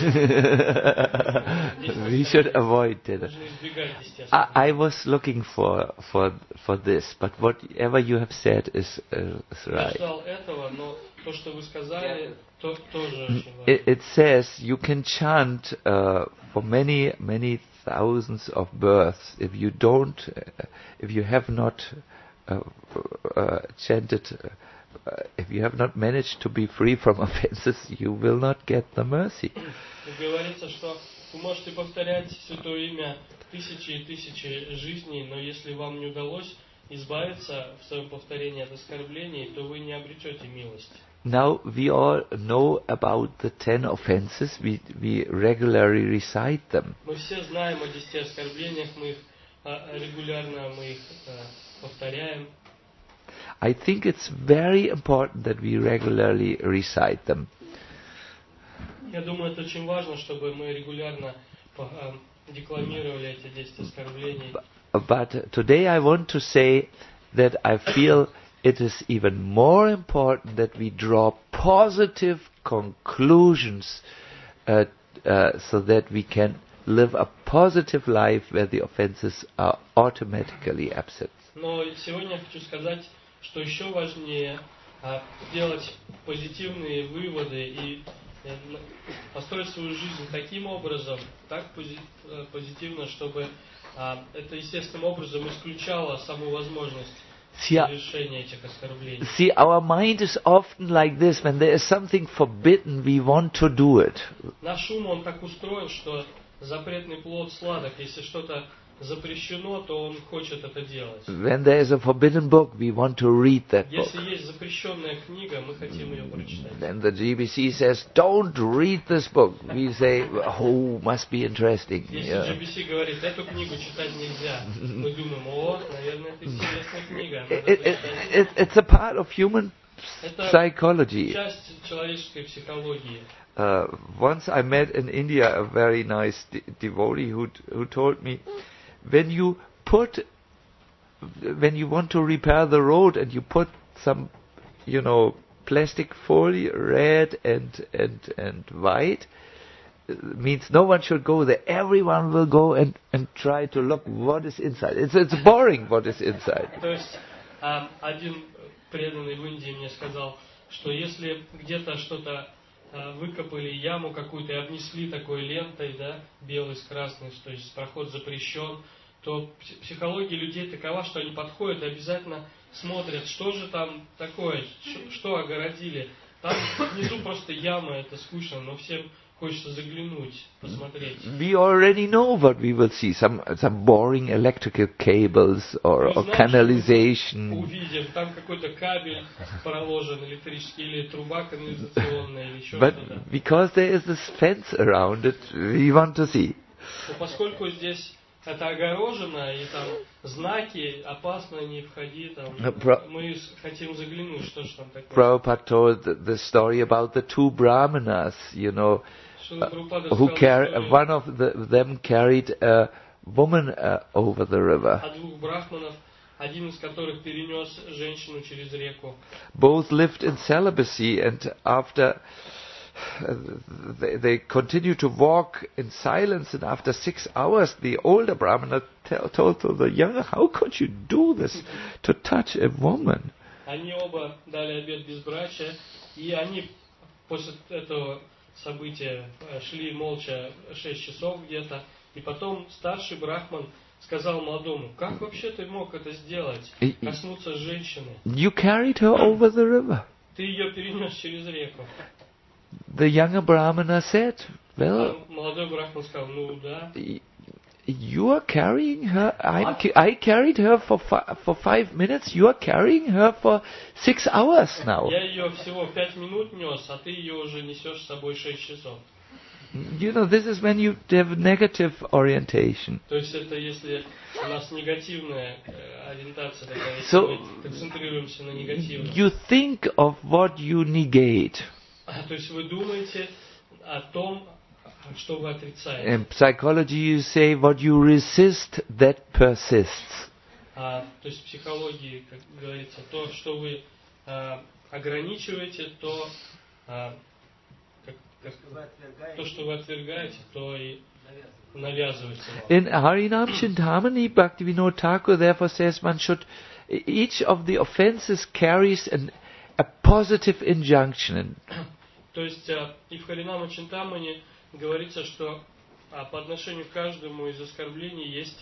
We should avoid ten. Должны избегать десяти I, I was looking for for for this, but whatever you have said is, uh, is Я right. ждал этого, но то, что вы сказали, то тоже очень важно. It, it says you can chant uh, for many many thousands of births if you don't, uh, if you have not uh, uh, chanted. Uh, Uh, if you have not managed to be free from offenses, you will not get the mercy. Говорится, что вы можете повторять Святое Имя тысячи и тысячи жизней, но если вам не удалось избавиться в своем повторении от оскорблений, то вы не обретете милость. Now we all know about the ten offenses. We we regularly recite them. Мы все знаем о десяти оскорблениях, мы их а, регулярно мы их а, повторяем. I think it's very important that we regularly recite them. Я думаю, это очень важно, чтобы мы регулярно а, декламировали эти десять оскорблений. But today I want to say that I feel it is even more important that we draw positive conclusions uh, uh, so that we can live a positive life where the offenses are automatically absent. Но сегодня я хочу сказать, что еще важнее а, делать позитивные выводы и э, построить свою жизнь таким образом, так пози, э, позитивно, чтобы а, это естественным образом исключало саму возможность совершения этих оскорблений. See, our mind is often like this. When there is something forbidden, we want to do it. Наш ум, он так устроен, что запретный плод сладок. Если что-то запрещено, то он хочет это делать. When there is a forbidden book, we want to read that book. Если есть запрещенная книга, мы хотим ее прочитать. Then the G B C says, don't read this book. We say, oh, must be interesting. Если Yeah. джи би си говорит, эту книгу читать нельзя, мы думаем, о, наверное, это интересная книга. Надо It, it, почитать. it, it's a part of human Это psychology. часть человеческой психологии. Uh, once I met in India a very nice de- devotee who who told me, when you put, when you want to repair the road and you put some, you know, plastic foil, red and and and white, it means no one should go there. Everyone will go and and try to look what is inside. It's it's boring what is inside. То есть а, один преданный в Индии мне сказал, что если где-то что-то а, выкопали яму какую-то и обнесли такой лентой, да, белой с красной, то есть проход запрещен, то психология людей такова, что они подходят и обязательно смотрят, что же там такое, что, что огородили. Там внизу просто яма, это скучно, но всем хочется заглянуть, посмотреть. We already know what we will see. Some some boring electrical cables or, Мы or знаем, что мы canalization. увидим, там какой-то кабель проложен электрический, или труба канализационная, или еще But что-то. because there is this fence around it, we want to see. Но поскольку здесь это огорожено, и там знаки, опасно, не входи, там, Про- мы с- хотим заглянуть, что же там такое. Prabhupada told the, the story about the two brahmanas, you know, Шрила uh, Прабхупада who сказал car- историю one of the, them carried a woman uh, over the river. о двух брахманов, один из которых перенес женщину через реку. Both lived in celibacy, and after uh, they, they continued to walk in silence, and after six hours the older brahmana tell, told to the younger, how could you do this, to touch a woman? Они оба дали обет безбрачия, и они после этого события э, шли молча шесть часов где-то, и потом старший брахман сказал молодому: как вообще ты мог это сделать, И- и- коснуться женщины? You carried her over the river. Ты ее перенес через реку. The younger brahmana said, well, А молодой брахман сказал: ну да. y- you are carrying her. I'm ca- I carried her for fi- for five minutes. You are carrying her for six hours now. Я ее всего пять минут нес, а ты ее уже несешь с собой шесть часов. You know, this is when you have negative orientation. То есть это если у нас негативная э, ориентация такая, если So- мы концентрируемся на негативном. You think of what you negate. А, то есть вы думаете о том, что вы отрицаете. In psychology, you say what you resist, that persists. А, то есть в психологии, как говорится, то, что вы а, ограничиваете, то, а, как- как- то, что вы отвергаете, то и навязывается вам. In Harinam Chintamani, Bhaktivinoda Thakur therefore says one should, each of the offenses carries an, a positive injunction. То есть а, и в Харинама Чинтамане говорится, что а, по отношению к каждому из оскорблений есть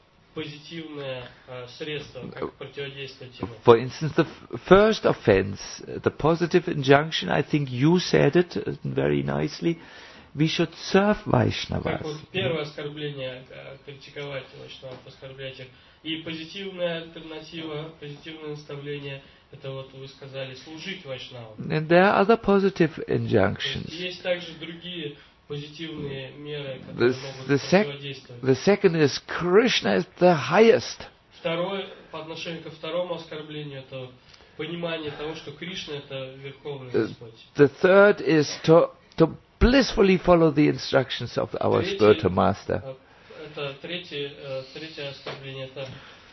позитивное а, средство, как противодействовать ему. For instance, the f- first offense, uh, the positive injunction, I think you said it uh, very nicely, we should serve Как Vaishnavas. вот первое оскорбление, а, критиковать Вайшнавов, оскорблять их. И позитивная альтернатива, позитивное наставление, это вот вы сказали, служить Вайшнавам. And there are other positive То есть injunctions. есть также другие позитивные меры, The, которые the, могут sec- противодействовать. the second is Krishna is the highest. Второе, по отношению ко второму оскорблению, это понимание того, что Кришна это Верховный Uh, Господь. The third is to, to blissfully follow the instructions of our Третий, spiritual master. э, это третье, э, третье оскорбление, это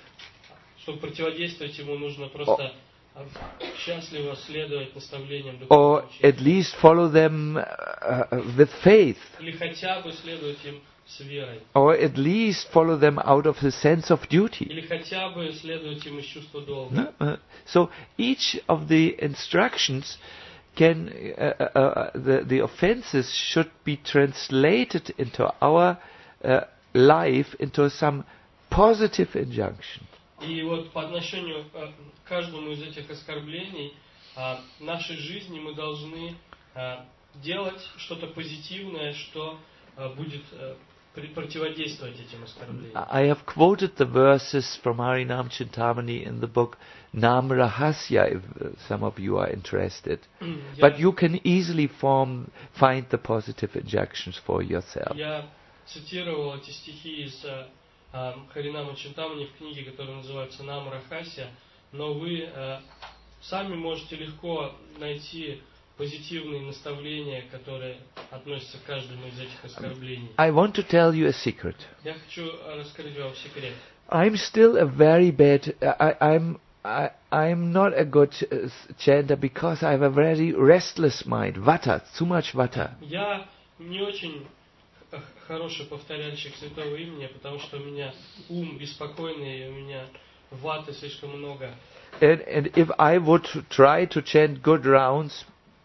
чтобы противодействовать ему, нужно просто э, счастливо следовать наставлениям духовного Or учителя. at least follow them uh, with faith. Или хотя бы следовать им с верой. Or at least follow them out of the sense of duty. Или хотя бы следовать им из чувства долга. No? Uh, so each of the instructions can, uh, uh, uh, the, the offenses should be translated into our uh, life into some positive injunction. И вот по отношению э, к каждому из этих оскорблений а, в нашей жизни мы должны а, делать что-то позитивное, что а, будет а, при- противодействовать этим оскорблениям. I have quoted the verses from Harinam Chintamani in the book Nam Rahasya, if uh, some of you are interested. Я, But you can easily form, find the positive injunctions for yourself. я цитировал эти стихи из а, а, Харинама Чинтамани в книге, которая называется «Нам Рахася», но вы а, сами можете легко найти позитивные наставления, которые относятся к каждому из этих оскорблений. I want to tell you a secret. Я хочу раскрыть вам секрет. I'm still a very bad. I, I'm. I, I'm not a good uh, chanter because I have a very restless mind. Vata, too much vata. Я не очень х- хороший повторяльщик святого имени, потому что у меня ум беспокойный, и у меня ваты слишком много. And, and if I would try to chant good rounds,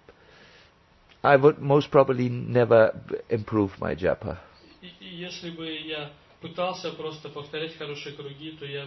I would most probably never b- improve my japa. И, и если бы я пытался просто повторять хорошие круги, то я бы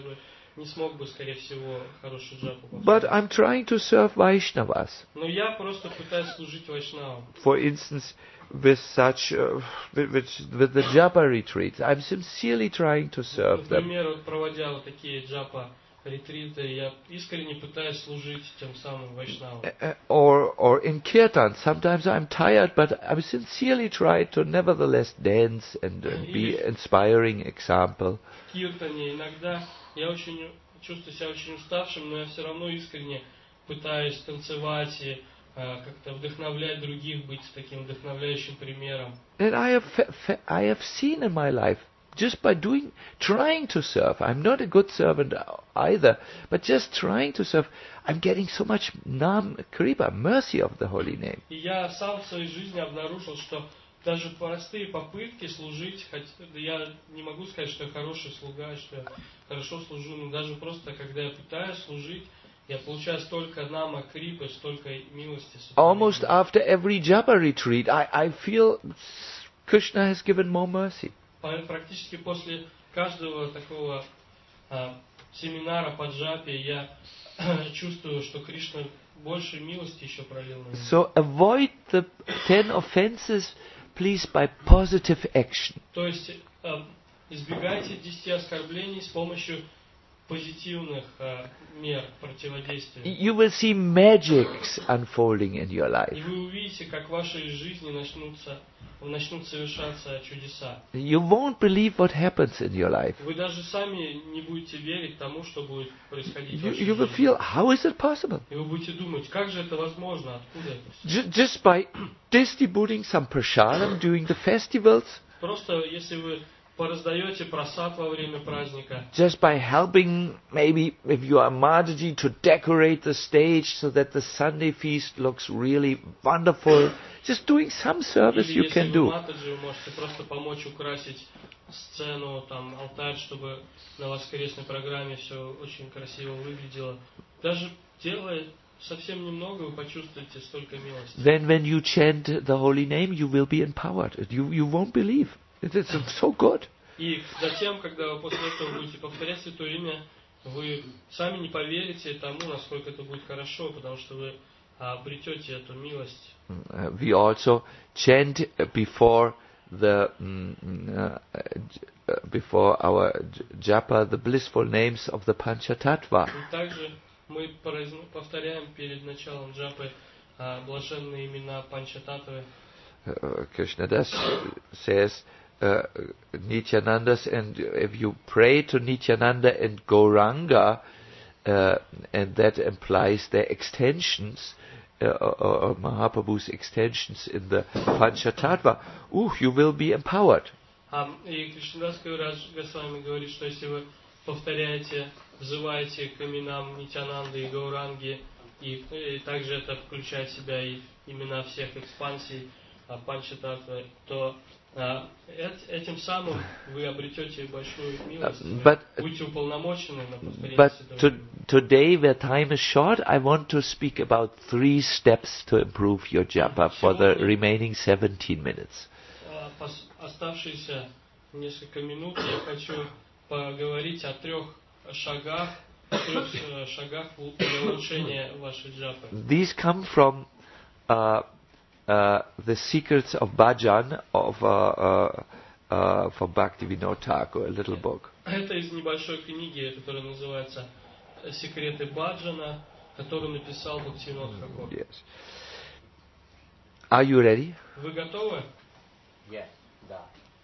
не смог бы, скорее всего, хороший джапу But повторить. I'm trying to serve Vaishnavas. Но я просто пытаюсь служить вайшнавам. For instance, with such, uh, with, with, with the japa retreats, I'm sincerely trying to serve them. Например, вот проводя вот такие джапа ретриты, я искренне пытаюсь служить тем самым вайшнавам. Uh, or, or in kirtan, sometimes I'm tired, but I'm sincerely trying to nevertheless dance and uh, be inspiring example. В киртане иногда я очень чувствую себя очень уставшим, но я все равно искренне пытаюсь танцевать и э, как-то вдохновлять других, быть таким вдохновляющим примером. And I have, fe- fe- I have seen in my life, just by doing, trying to serve, I'm not a good servant either, but just trying to serve, I'm getting so much nam, kripa, mercy of the holy name. И я сам в своей жизни обнаружил, что даже простые попытки служить, хоть я не могу сказать, что я хороший слуга, что я хорошо служу, но даже просто, когда я пытаюсь служить, я получаю столько нама крипы, столько милости. Almost after every japa retreat, I, I feel Krishna has given more mercy. Практически после каждого такого а, семинара по джапе я чувствую, что Кришна больше милости еще пролил на меня. So avoid the ten offenses, please, by positive action. То есть а, избегайте десяти оскорблений с помощью позитивных а, мер противодействия. You will see magics unfolding in your И life. вы увидите, как в вашей жизни начнутся, начнут совершаться чудеса. You won't believe what happens in your life. Вы даже сами не будете верить тому, что будет происходить в You, вашей you will жизни. feel, how is it possible? И вы будете думать, как же это возможно, откуда это всё? Ju- Just by distributing some prasadam during the festivals, Просто если вы пораздаете просад во время праздника, just by helping, maybe if you are Mataji, to decorate the stage so that the Sunday feast looks really wonderful, just doing some service или you если can вы do. матаджи, вы можете просто помочь украсить сцену, там, алтарь, чтобы на воскресной программе все очень красиво выглядело. Даже делая совсем немного, вы почувствуете столько милости. Then when you chant the holy name, you will be empowered. You, you won't believe. It is so good. И затем, когда вы после этого будете повторять Святое Имя, вы сами не поверите тому, насколько это будет хорошо, потому что вы обретете эту милость. Uh, we also chant uh, before the mm, uh, uh, before our j- japa the blissful names of the Panchatattva. И также мы произн- повторяем перед началом джапы а, блаженные имена Панчататтвы. Uh, Krishnadas says uh, Nityanandas, and if you pray to Nityananda and Gauranga, uh, and that implies their extensions, uh, or, or Mahaprabhu's extensions in the Panchatattva, ooh, you will be empowered. А, и Кришнадас Кавирадж Госвами говорит, что если вы повторяете, взываете к именам Нитянанды и Гауранги, и, и также это включает в себя и имена всех экспансий а, Панчататтвы, то а, эт- этим самым вы обретете большую милость, вы but- будете уполномочены на повторение But Святого to, Имени. today, where time is short, I want to speak about three steps to improve your japa for the remaining seventeen minutes. А, пос- Оставшиеся несколько минут я хочу поговорить о трех шагах, трех э, шагах для улучшения вашей джапы. These come from uh, uh, the secrets of bhajan of uh, uh, uh, for Bhaktivinoda Thakur, a little book. Это из небольшой книги, которая называется «Секреты баджана», которую написал Бхактивинод Тхакур. Yes. Are you ready? Вы готовы? Yes, да.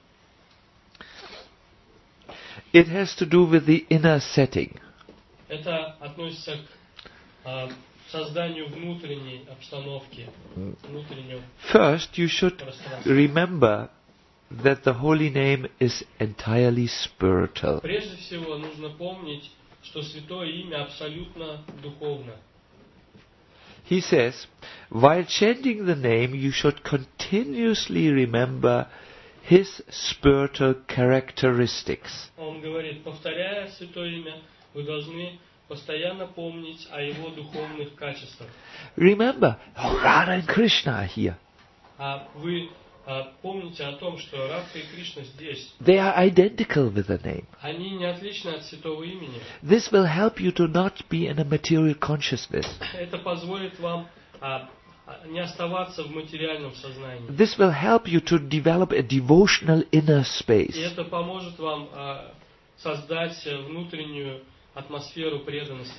It has to do with the inner setting. Это относится к а, созданию внутренней обстановки, внутреннего First, you should пространства. remember that the holy name is entirely spiritual. Прежде всего нужно помнить, что Святое Имя абсолютно духовно. He says, while chanting the name, you should continuously remember his spiritual characteristics. Он говорит, повторяя Святое Имя, вы должны постоянно помнить о его духовных качествах. Remember, oh, Radha and Krishna are here. А вы а, помните о том, что Радха и Кришна здесь. They are identical with the name. Они не отличны от святого имени. This will help you to not be in a material consciousness. Это позволит вам а, а, не оставаться в материальном сознании. This will help you to develop a devotional inner И space. это поможет вам а, создать внутреннюю атмосферу преданности.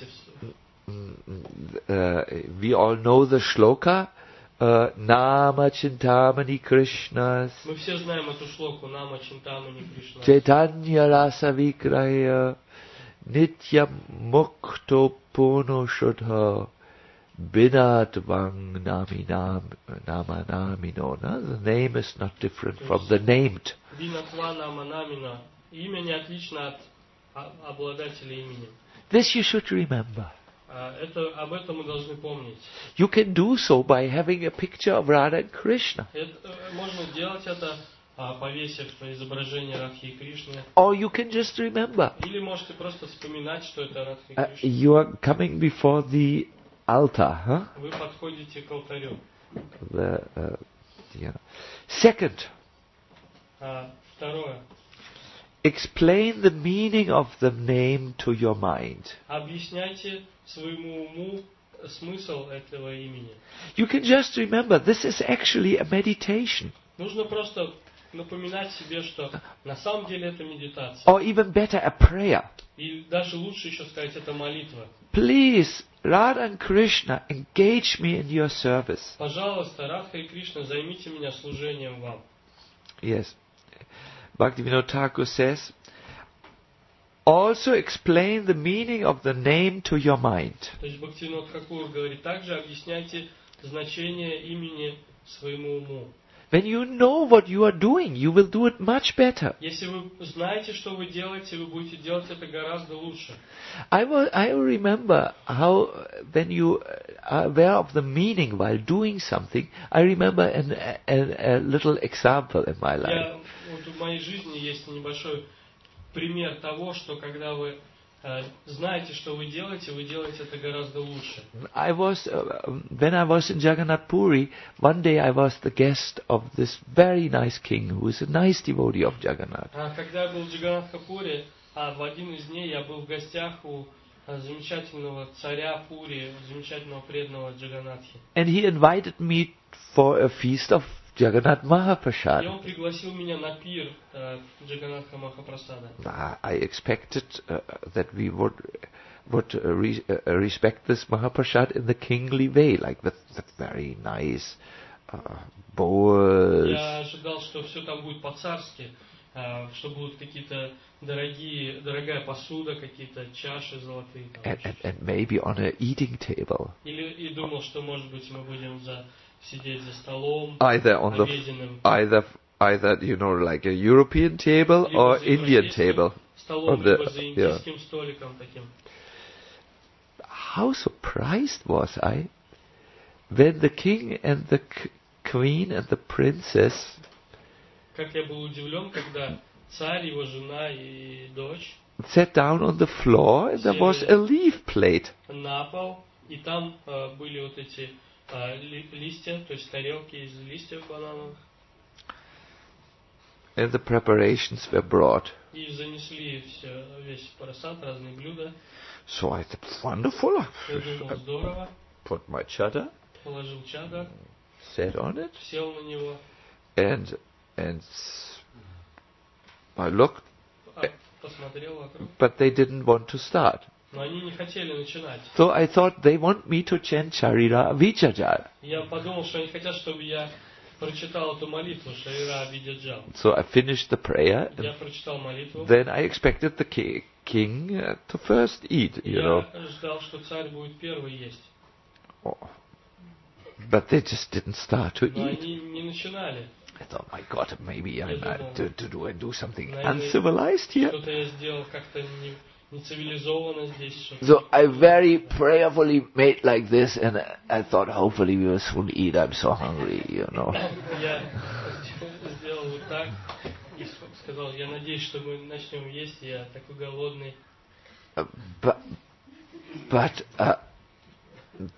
Uh, we all know the shloka, uh, Nama Chintamani Krishnas, Мы все знаем эту шлоку Нама Чинтамани Кришна. Chaitanya Rasa Vikraya, Nitya Mukto Puno Shuddha, Binatvang Nami Nam Nama Namino. No? The name is not different from the named. Бинатва Нама Намина. Имя не отлично от а, обладателя имени. This you should remember. А, это, об этом мы должны помнить. You can do so by having a picture of Radha and Krishna. Это, э, можно делать это, а, повесив изображение Радхи и Кришны. Or you can just remember. Или можете просто вспоминать, что это Радха и Uh, Кришна. you are coming before the altar, huh? Вы подходите к алтарю. The, uh, yeah. Second, А, второе. explain the meaning of the name to your mind. Объясняйте своему уму смысл этого имени. You can just remember, this is actually a meditation. Нужно просто напоминать себе, что на самом деле это медитация. Or even better, a prayer. И даже лучше еще сказать, это молитва. Please, Radha and Krishna, engage me in your service. Пожалуйста, Радха и Кришна, займите меня служением вам. Yes. Bhaktivinoda Thakur says, also explain the meaning of the name to your mind. То есть Бхактивинод Тхакур говорит, также объясняйте значение имени своему уму. When you know what you are doing, you will do it much better. Если вы знаете, что вы делаете, вы будете делать это гораздо лучше. I will, I remember how when you are aware of the meaning while doing something, I remember an, a, a little example in my life. Я, вот в моей жизни есть небольшой пример того, что когда вы э, знаете, что вы делаете, вы делаете это гораздо лучше. I was, uh, when I was in Jagannath Puri, one day I was the guest of this very nice king who is a nice devotee of Jagannath. А когда я был в Джаганнатха-Пури, а в один из дней я был в гостях у а, замечательного царя Пури, замечательного преданного Джаганнатхи. And he invited me for a feast of Jagannath И Mahaprasad. он пригласил меня на пир э, Джаганнатха Махапрасада. I expected uh, that we would would uh, re- uh, respect this Mahaprasad in the kingly way, like with, with very nice uh, bowls. Я ожидал, что все там будет по-царски, э, что будут какие-то дорогие, дорогая посуда, какие-то чаши золотые. Там, And, and, and maybe on a eating table, Или и думал, что может быть мы будем за, сидеть за столом either on the обеденным. either either you know like a European table Либо or за Indian европейским table. столом, on the- либо за yeah. индийским столиком таким. How surprised was I when the king and the c- queen and the princess Как я был удивлен, когда царь, его жена и дочь sat down on the floor and there was a leaf plate. на пол, и там э, были вот эти э, ли- листья, то есть тарелки из листьев банановых, And the preparations were brought. и занесли все, весь просад, разные блюда. So I thought, wonderful. Я думал, здорово, Put my chadar, положил чадр, sat on it, сел на него, and and s- I looked, а, посмотрел вокруг, but they didn't want to start. но они не хотели начинать. So I thought they want me to chant Charira Vijajar. Я подумал, что они хотят, чтобы я прочитал эту молитву Шарира Видяджал. So I finished the prayer. Я And прочитал молитву. then I expected the ki- king uh, to first eat, И you know. я ждал, что царь будет первый есть. Oh. But they just didn't start to Но eat. они не начинали. I thought, my God, maybe I'm Я uh, думал, to, to do and do something наверное, uncivilized here. Что-то я сделал как-то не, не цивилизованно здесь. Что-то. So I very prayerfully made like this, and I thought, hopefully we will soon eat. I'm so hungry, you know. Я сделал вот так и сказал, я надеюсь, что мы начнем есть, я такой голодный. Uh, but but uh,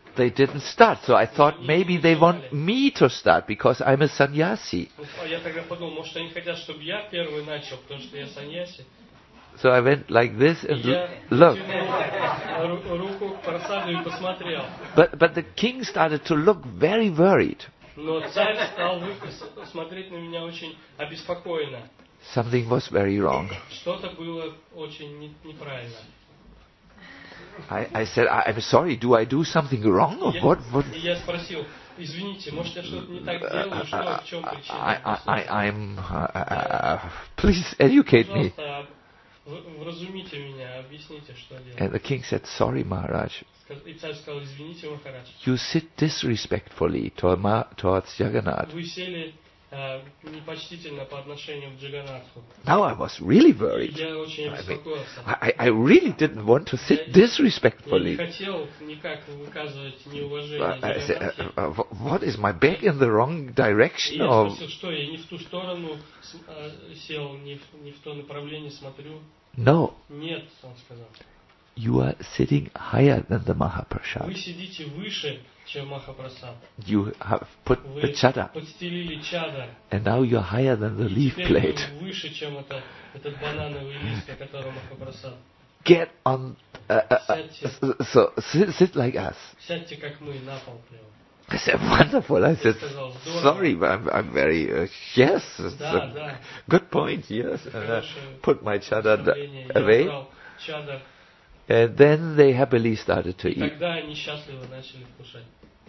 they didn't start. So I thought maybe they want me to start because I'm a sannyasi. А я тогда подумал, может, они хотят, чтобы я первый начал, потому что я саньяси. So I went like this and Я look. протянул ру- руку к просаду и посмотрел. But but the king started to look very worried. Но царь стал вы- с- смотреть на меня очень обеспокоенно. Something was very wrong. Что-то было очень не- неправильно. I, I said, I, I'm sorry, do I do something wrong? Or Я- what? What? И я спросил, извините, может, я что-то не так делаю, что, в чем I, причина? I, I, I'm. Uh, uh, please educate me. Пожалуйста, в- вразумите меня, объясните, что делать. And the king said, sorry, Maharaj. Сказ- И царь сказал, извините, Махарадж. You sit disrespectfully toward Ma- towards Jagannath. Вы сели э, непочтительно по отношению к Джаганатху. Now I was really И worried. я очень I, mean, обеспокоился. I, I really didn't want to sit Я не disrespectfully. хотел никак выказывать неуважение But I said, Джаганатхе. uh, uh, what is my back in the wrong И direction? я Or спросил, что я не в ту сторону с- э, сел, не в, не в то направление смотрю. no, Нет, он сказал. you are sitting higher than the Mahaprasad. Вы сидите выше, чем Махапрасад. You have put Вы the chada, подстелили чадар. and now you're higher than the И leaf теперь plate. вы выше, чем это, этот банановый лист, на котором Махапрасад. Get on. Uh, uh, uh, Сядьте, so sit, sit like us. сядьте, как мы, на пол прямо. I said, wonderful. I said, сказал, здорово. sorry, but I'm, I'm very, uh, yes, it's Да, a да. good point, yes. And I Хорошее put my chada наставление. d- Я away, убрал чадар. and then they happily started to И eat. тогда они счастливо начали вкушать.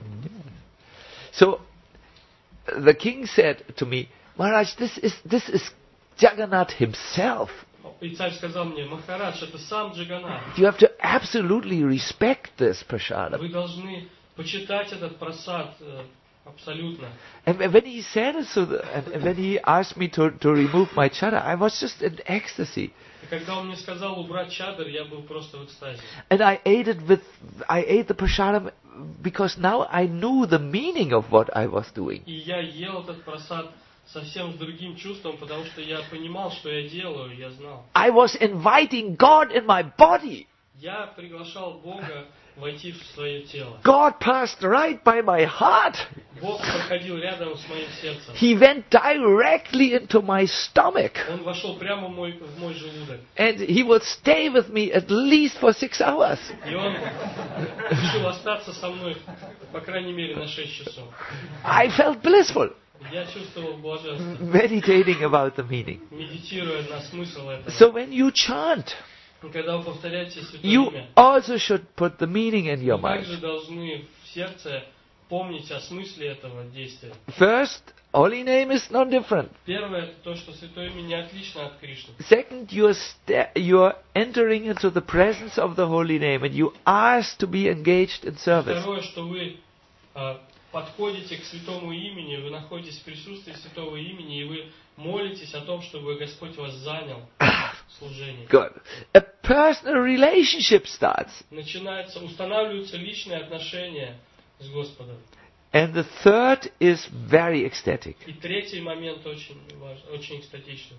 So, the king said to me, Maharaj, this is, this is Jagannath himself. И царь сказал мне, Махарадж, это сам Джаганнат. You have to absolutely respect this prasadam. Вы должны почитать этот прасад э, абсолютно. And when he said it, so the, and when he asked me to, to remove my chada, I was just in ecstasy. И когда он мне сказал убрать чадр, я был просто в экстазе. And I ate it with, I ate the prasadam because now I knew the meaning of what I was doing. И я ел этот прасад совсем с другим чувством, потому что я понимал, что я делаю, я знал. I was inviting God in my body. Я приглашал Бога войти в свое тело. God passed right by my heart. Бог проходил рядом с моим сердцем. He went directly into my stomach. Он вошел прямо в мой, в мой желудок. And he will stay with me at least for six hours. И он решил остаться со мной, по крайней мере, на шесть часов. I felt blissful, Я чувствовал блаженство, meditating about the meaning. медитируя на смысл этого. So when you chant, И когда вы повторяете Святое you Имя, also should put the meaning in your вы mind. также должны в сердце помнить о смысле этого действия. First, holy name is not different. Первое, это то, что Святое Имя не отлично от Кришны. Second, you're, sta- you're entering into the presence of the holy name and you ask to be engaged in service. Второе, что вы а, подходите к Святому Имени, вы находитесь в присутствии Святого Имени, и вы молитесь о том, чтобы Господь вас занял в служении. Good. A personal relationship starts. Начинается, устанавливаются личные отношения с Господом. And the third is very ecstatic. И третий момент очень важный, очень экстатичный.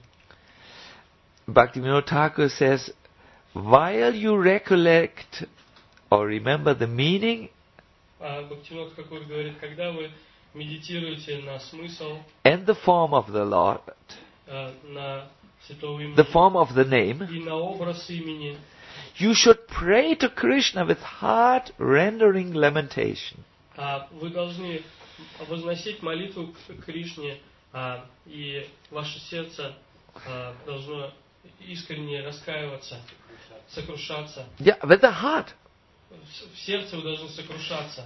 Bhaktivinoda Thakur says, while you recollect or remember the meaning А Бхактивинод Тхакур говорит, когда вы медитируете на смысл, and the form of the Lord, э, на Святого Имени the form of the name, и на образ имени, you should pray to Krishna with heart-rendering lamentation. а вы должны возносить молитву к Кришне, а, и ваше сердце а, должно искренне раскаиваться, сокрушаться. Yeah, with the heart. В сердце вы должны сокрушаться.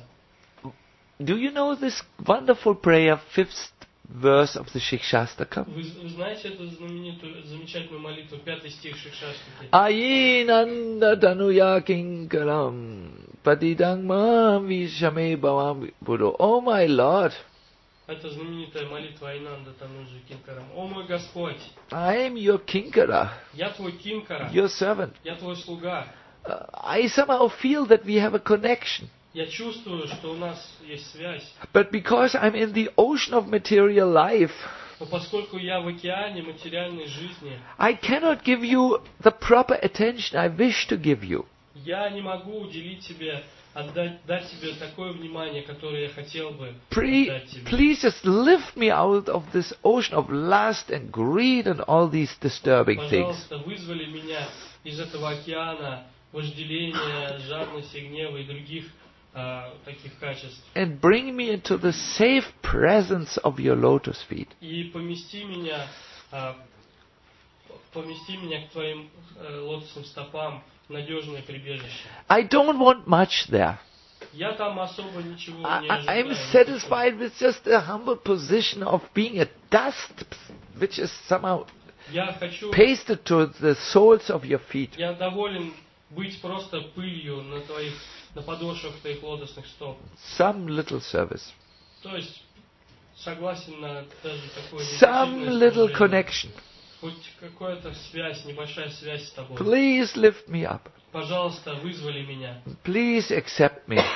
Do you know this wonderful prayer, fifth verse of the Shikshastakam? Вы, вы знаете эту знаменитую, замечательную молитву, пятый стих Шикшаштаки? Ayinanda tanuya kinkaram patidang mam vishame bhavam buddho. Oh my Lord, Это знаменитая молитва Айнанда Тануджи Кинкарам. О мой Господь, I am your kinkara, я твой Кинкара, your servant. я твой слуга. Uh, I somehow feel that we have a connection. Я чувствую, что у нас есть связь. But because I'm in the ocean of material life, Но поскольку я в океане материальной жизни, I cannot give you the proper attention I wish to give you. я не могу уделить тебе отдать, дать тебе такое внимание, которое я хотел бы Pre- отдать тебе. please just lift me out of this ocean of lust and greed and all these disturbing things. Пожалуйста, вызвали меня из этого океана вожделения, жадности, гнева и других а, таких качеств. And bring me into the safe presence of your lotus feet. И помести меня, а, помести меня к твоим э, лотосным стопам в надежное прибежище. I don't want much there. Я там особо ничего I, не I- I'm ожидаю. satisfied with just a humble position of being a dust which is somehow Я хочу, pasted to the soles of your feet. я доволен быть просто пылью на твоих, на подошвах твоих лотосных стоп. Some little service. То есть согласен на даже такое Some незначительное little служение. connection. Хоть какая-то связь, небольшая связь с тобой. Please lift me up. Пожалуйста, вызвали меня. Please accept me.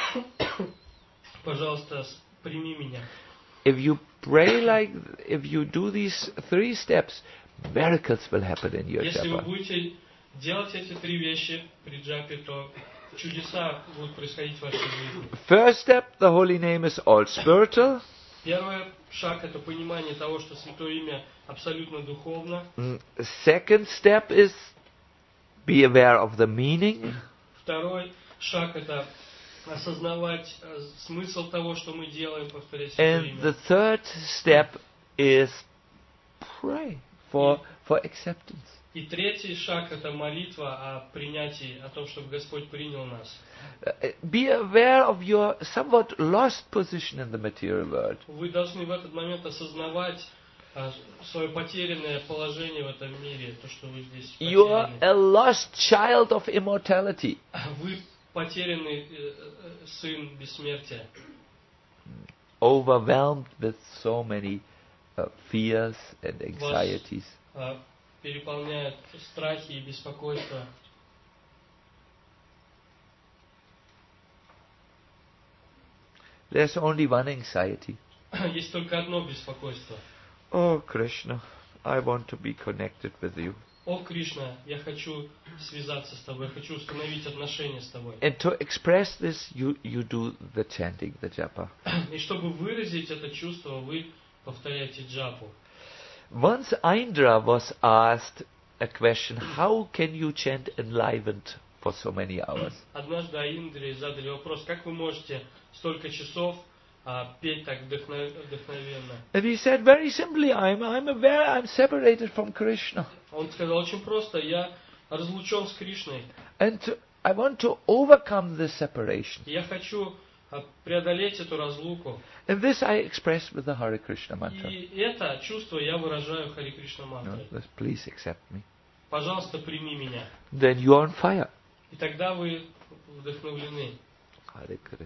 Пожалуйста, с- прими меня. If you pray like, if you do these three steps, miracles will happen in your Если вы japa. будете делать эти три вещи при джапе, то чудеса будут происходить в вашей жизни. First step, the holy name is all spiritual. Первый шаг — это понимание того, что Святое Имя абсолютно духовно. Mm, Second step is be aware of the meaning. Второй шаг — это осознавать э, смысл того, что мы делаем, повторять Святое And Имя. the third step is pray for, for acceptance. И третий шаг — это молитва о принятии, о том, чтобы Господь принял нас. Uh, Be aware of your somewhat lost position in the material world. Вы должны в этот момент осознавать а, свое потерянное положение в этом мире, то, что вы здесь You are потеряны. a lost child of immortality. Вы потерянный э, э, сын бессмертия, Overwhelmed with so many uh, fears and anxieties. а, переполняют страхи и беспокойство. There's only one anxiety. Есть только одно беспокойство. Oh, Krishna, I want to be connected with you. О, Кришна, я хочу связаться с тобой, я хочу установить отношения с тобой. And to express this, you, you do the chanting, the japa. И чтобы выразить это чувство, вы повторяете джапу. Once Indra was asked a question, how can you chant enlivened for so many hours? Однажды Аиндре задали вопрос, как вы можете столько часов а, петь так вдохно- вдохновенно? And he said very simply, I'm, I'm aware I'm separated from Krishna. Он сказал очень просто, я разлучен с Кришной, And to, I want to overcome this separation. и я хочу а, преодолеть эту разлуку. And this I express with the Hare Krishna mantra. И это чувство я выражаю Хари Кришна No, мантрой. just please accept me. Пожалуйста, прими меня. Then you are on fire. И тогда вы вдохновлены. Hare Krishna.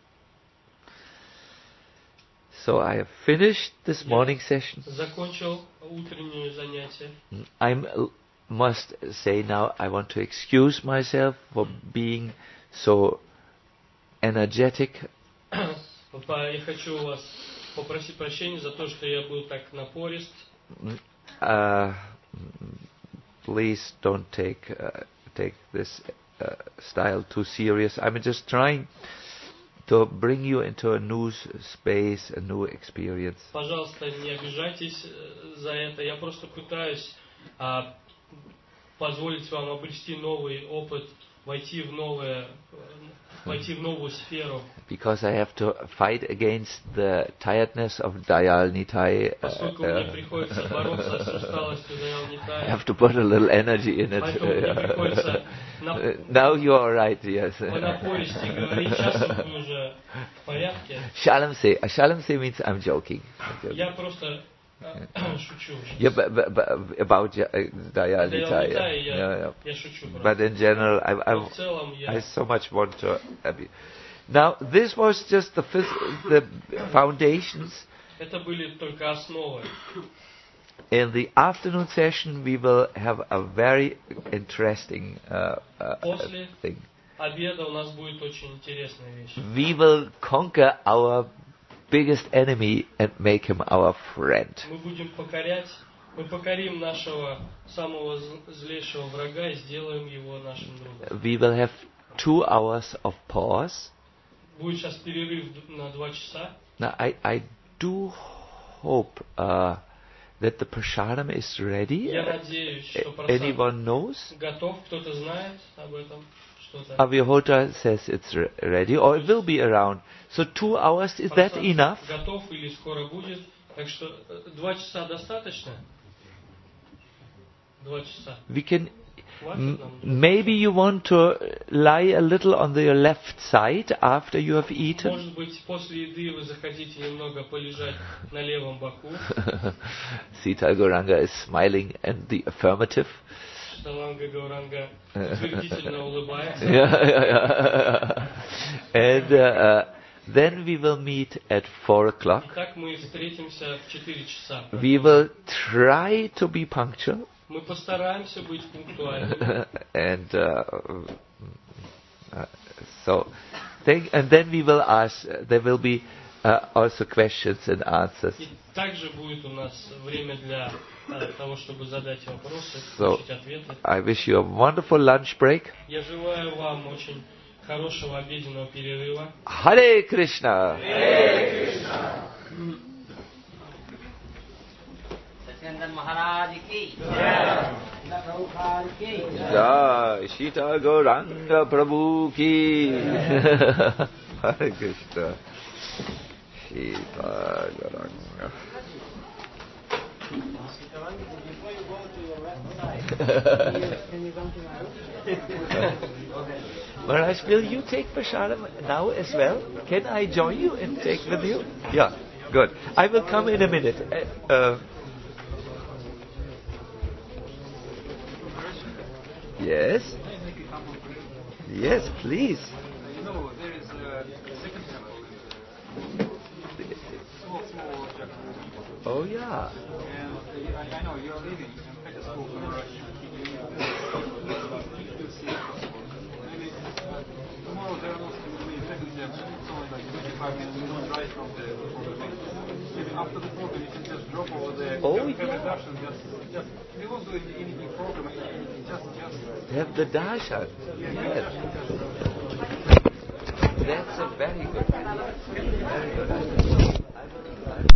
So I have finished this Yeah. morning session. Закончил утреннее занятие. I must say now I want to excuse myself for being so energetic. Па- Я хочу у вас попросить прощения за то, что я был так напорист. Uh, please don't take uh, take this uh, style too serious. I'm just trying to bring you into a new s- space, a new experience. Пожалуйста, не обижайтесь э, за это. Я просто пытаюсь а, позволить вам обрести новый опыт, войти в новое, э, войти в новую сферу. Because I have to fight against the tiredness of Dayal Nitai. Поскольку мне приходится бороться с усталостью Даял I Нитая, have to put a little energy in it. поэтому мне приходится на- Uh, now you are right, yes. понапористи говорить. Сейчас вы уже в порядке. Shalamse. Uh, Shalamse means I'm joking. I'm joking. Я просто э, шучу. Yeah, but, but, but about Ja- uh, Dayal Даял Nitai. Нитая, Yeah, я, yeah. я шучу. But просто. in general, I, Но I, в целом I я... so much want to. uh, be- Now, this was just the phys- the foundations. Это были только основы. In the afternoon session, we will have a very interesting uh, uh, После thing. обеда у нас будет очень интересная вещь. We will conquer our biggest enemy and make him our friend. Мы будем покорять, мы покорим нашего самого з- злейшего врага и сделаем его нашим другом. We will have two hours of pause. Будет сейчас перерыв на два часа. Now, I, I do hope uh, that the prasadam is ready. Я Uh, надеюсь, что a- просад anyone knows? готов, кто-то знает об этом что-то. Avyahota says it's re- ready, or it will be around. So two hours, is that Просад enough? готов или скоро будет. Так что э, два часа достаточно? Два часа. We can. Хватит M- нам? maybe you want to lie a little on the left side after you have eaten. Может быть, после еды вы захотите немного полежать на левом боку. Sita Gauranga is smiling in the affirmative. Шталанга Гауранга утвердительно улыбается. Yeah, yeah, yeah. And uh, uh, then we will meet at four o'clock. Итак, мы встретимся в четыре часа. We will try to be punctual. Мы постараемся быть пунктуальными. and uh, uh, so, thank, and then we will ask. Uh, there will be uh, also questions and answers. И также будет у нас время для э, того, чтобы задать вопросы, So, получить ответы. I wish you a wonderful lunch break. Я желаю вам очень хорошего обеденного перерыва. Hare Krishna. Satyendra महाराज की प्रभुपाद की Jai Sita Gauranga Prabhu ki. Hare Krishna. Sita Gauranga. Maharaj, will you take prasadam now as well? Can I join you and take with you? Yeah, good. I will come in a minute. Uh, uh, yes? Yes, please. You know, there is a second temple in the small, small Jakarta. Oh, yeah. And uh, I, I know you're leaving in Petersburg for Maybe uh, tomorrow there will also be a second temple. It's only like twenty-five minutes. We don't drive from the, from the main. Maybe after the program you can just drop over there. Oh, have, have yeah. a darshan, just, just, we won't do any, anything program, just, just, Have the darshan. Yes. That's a very good idea. Very good idea. I will- I will-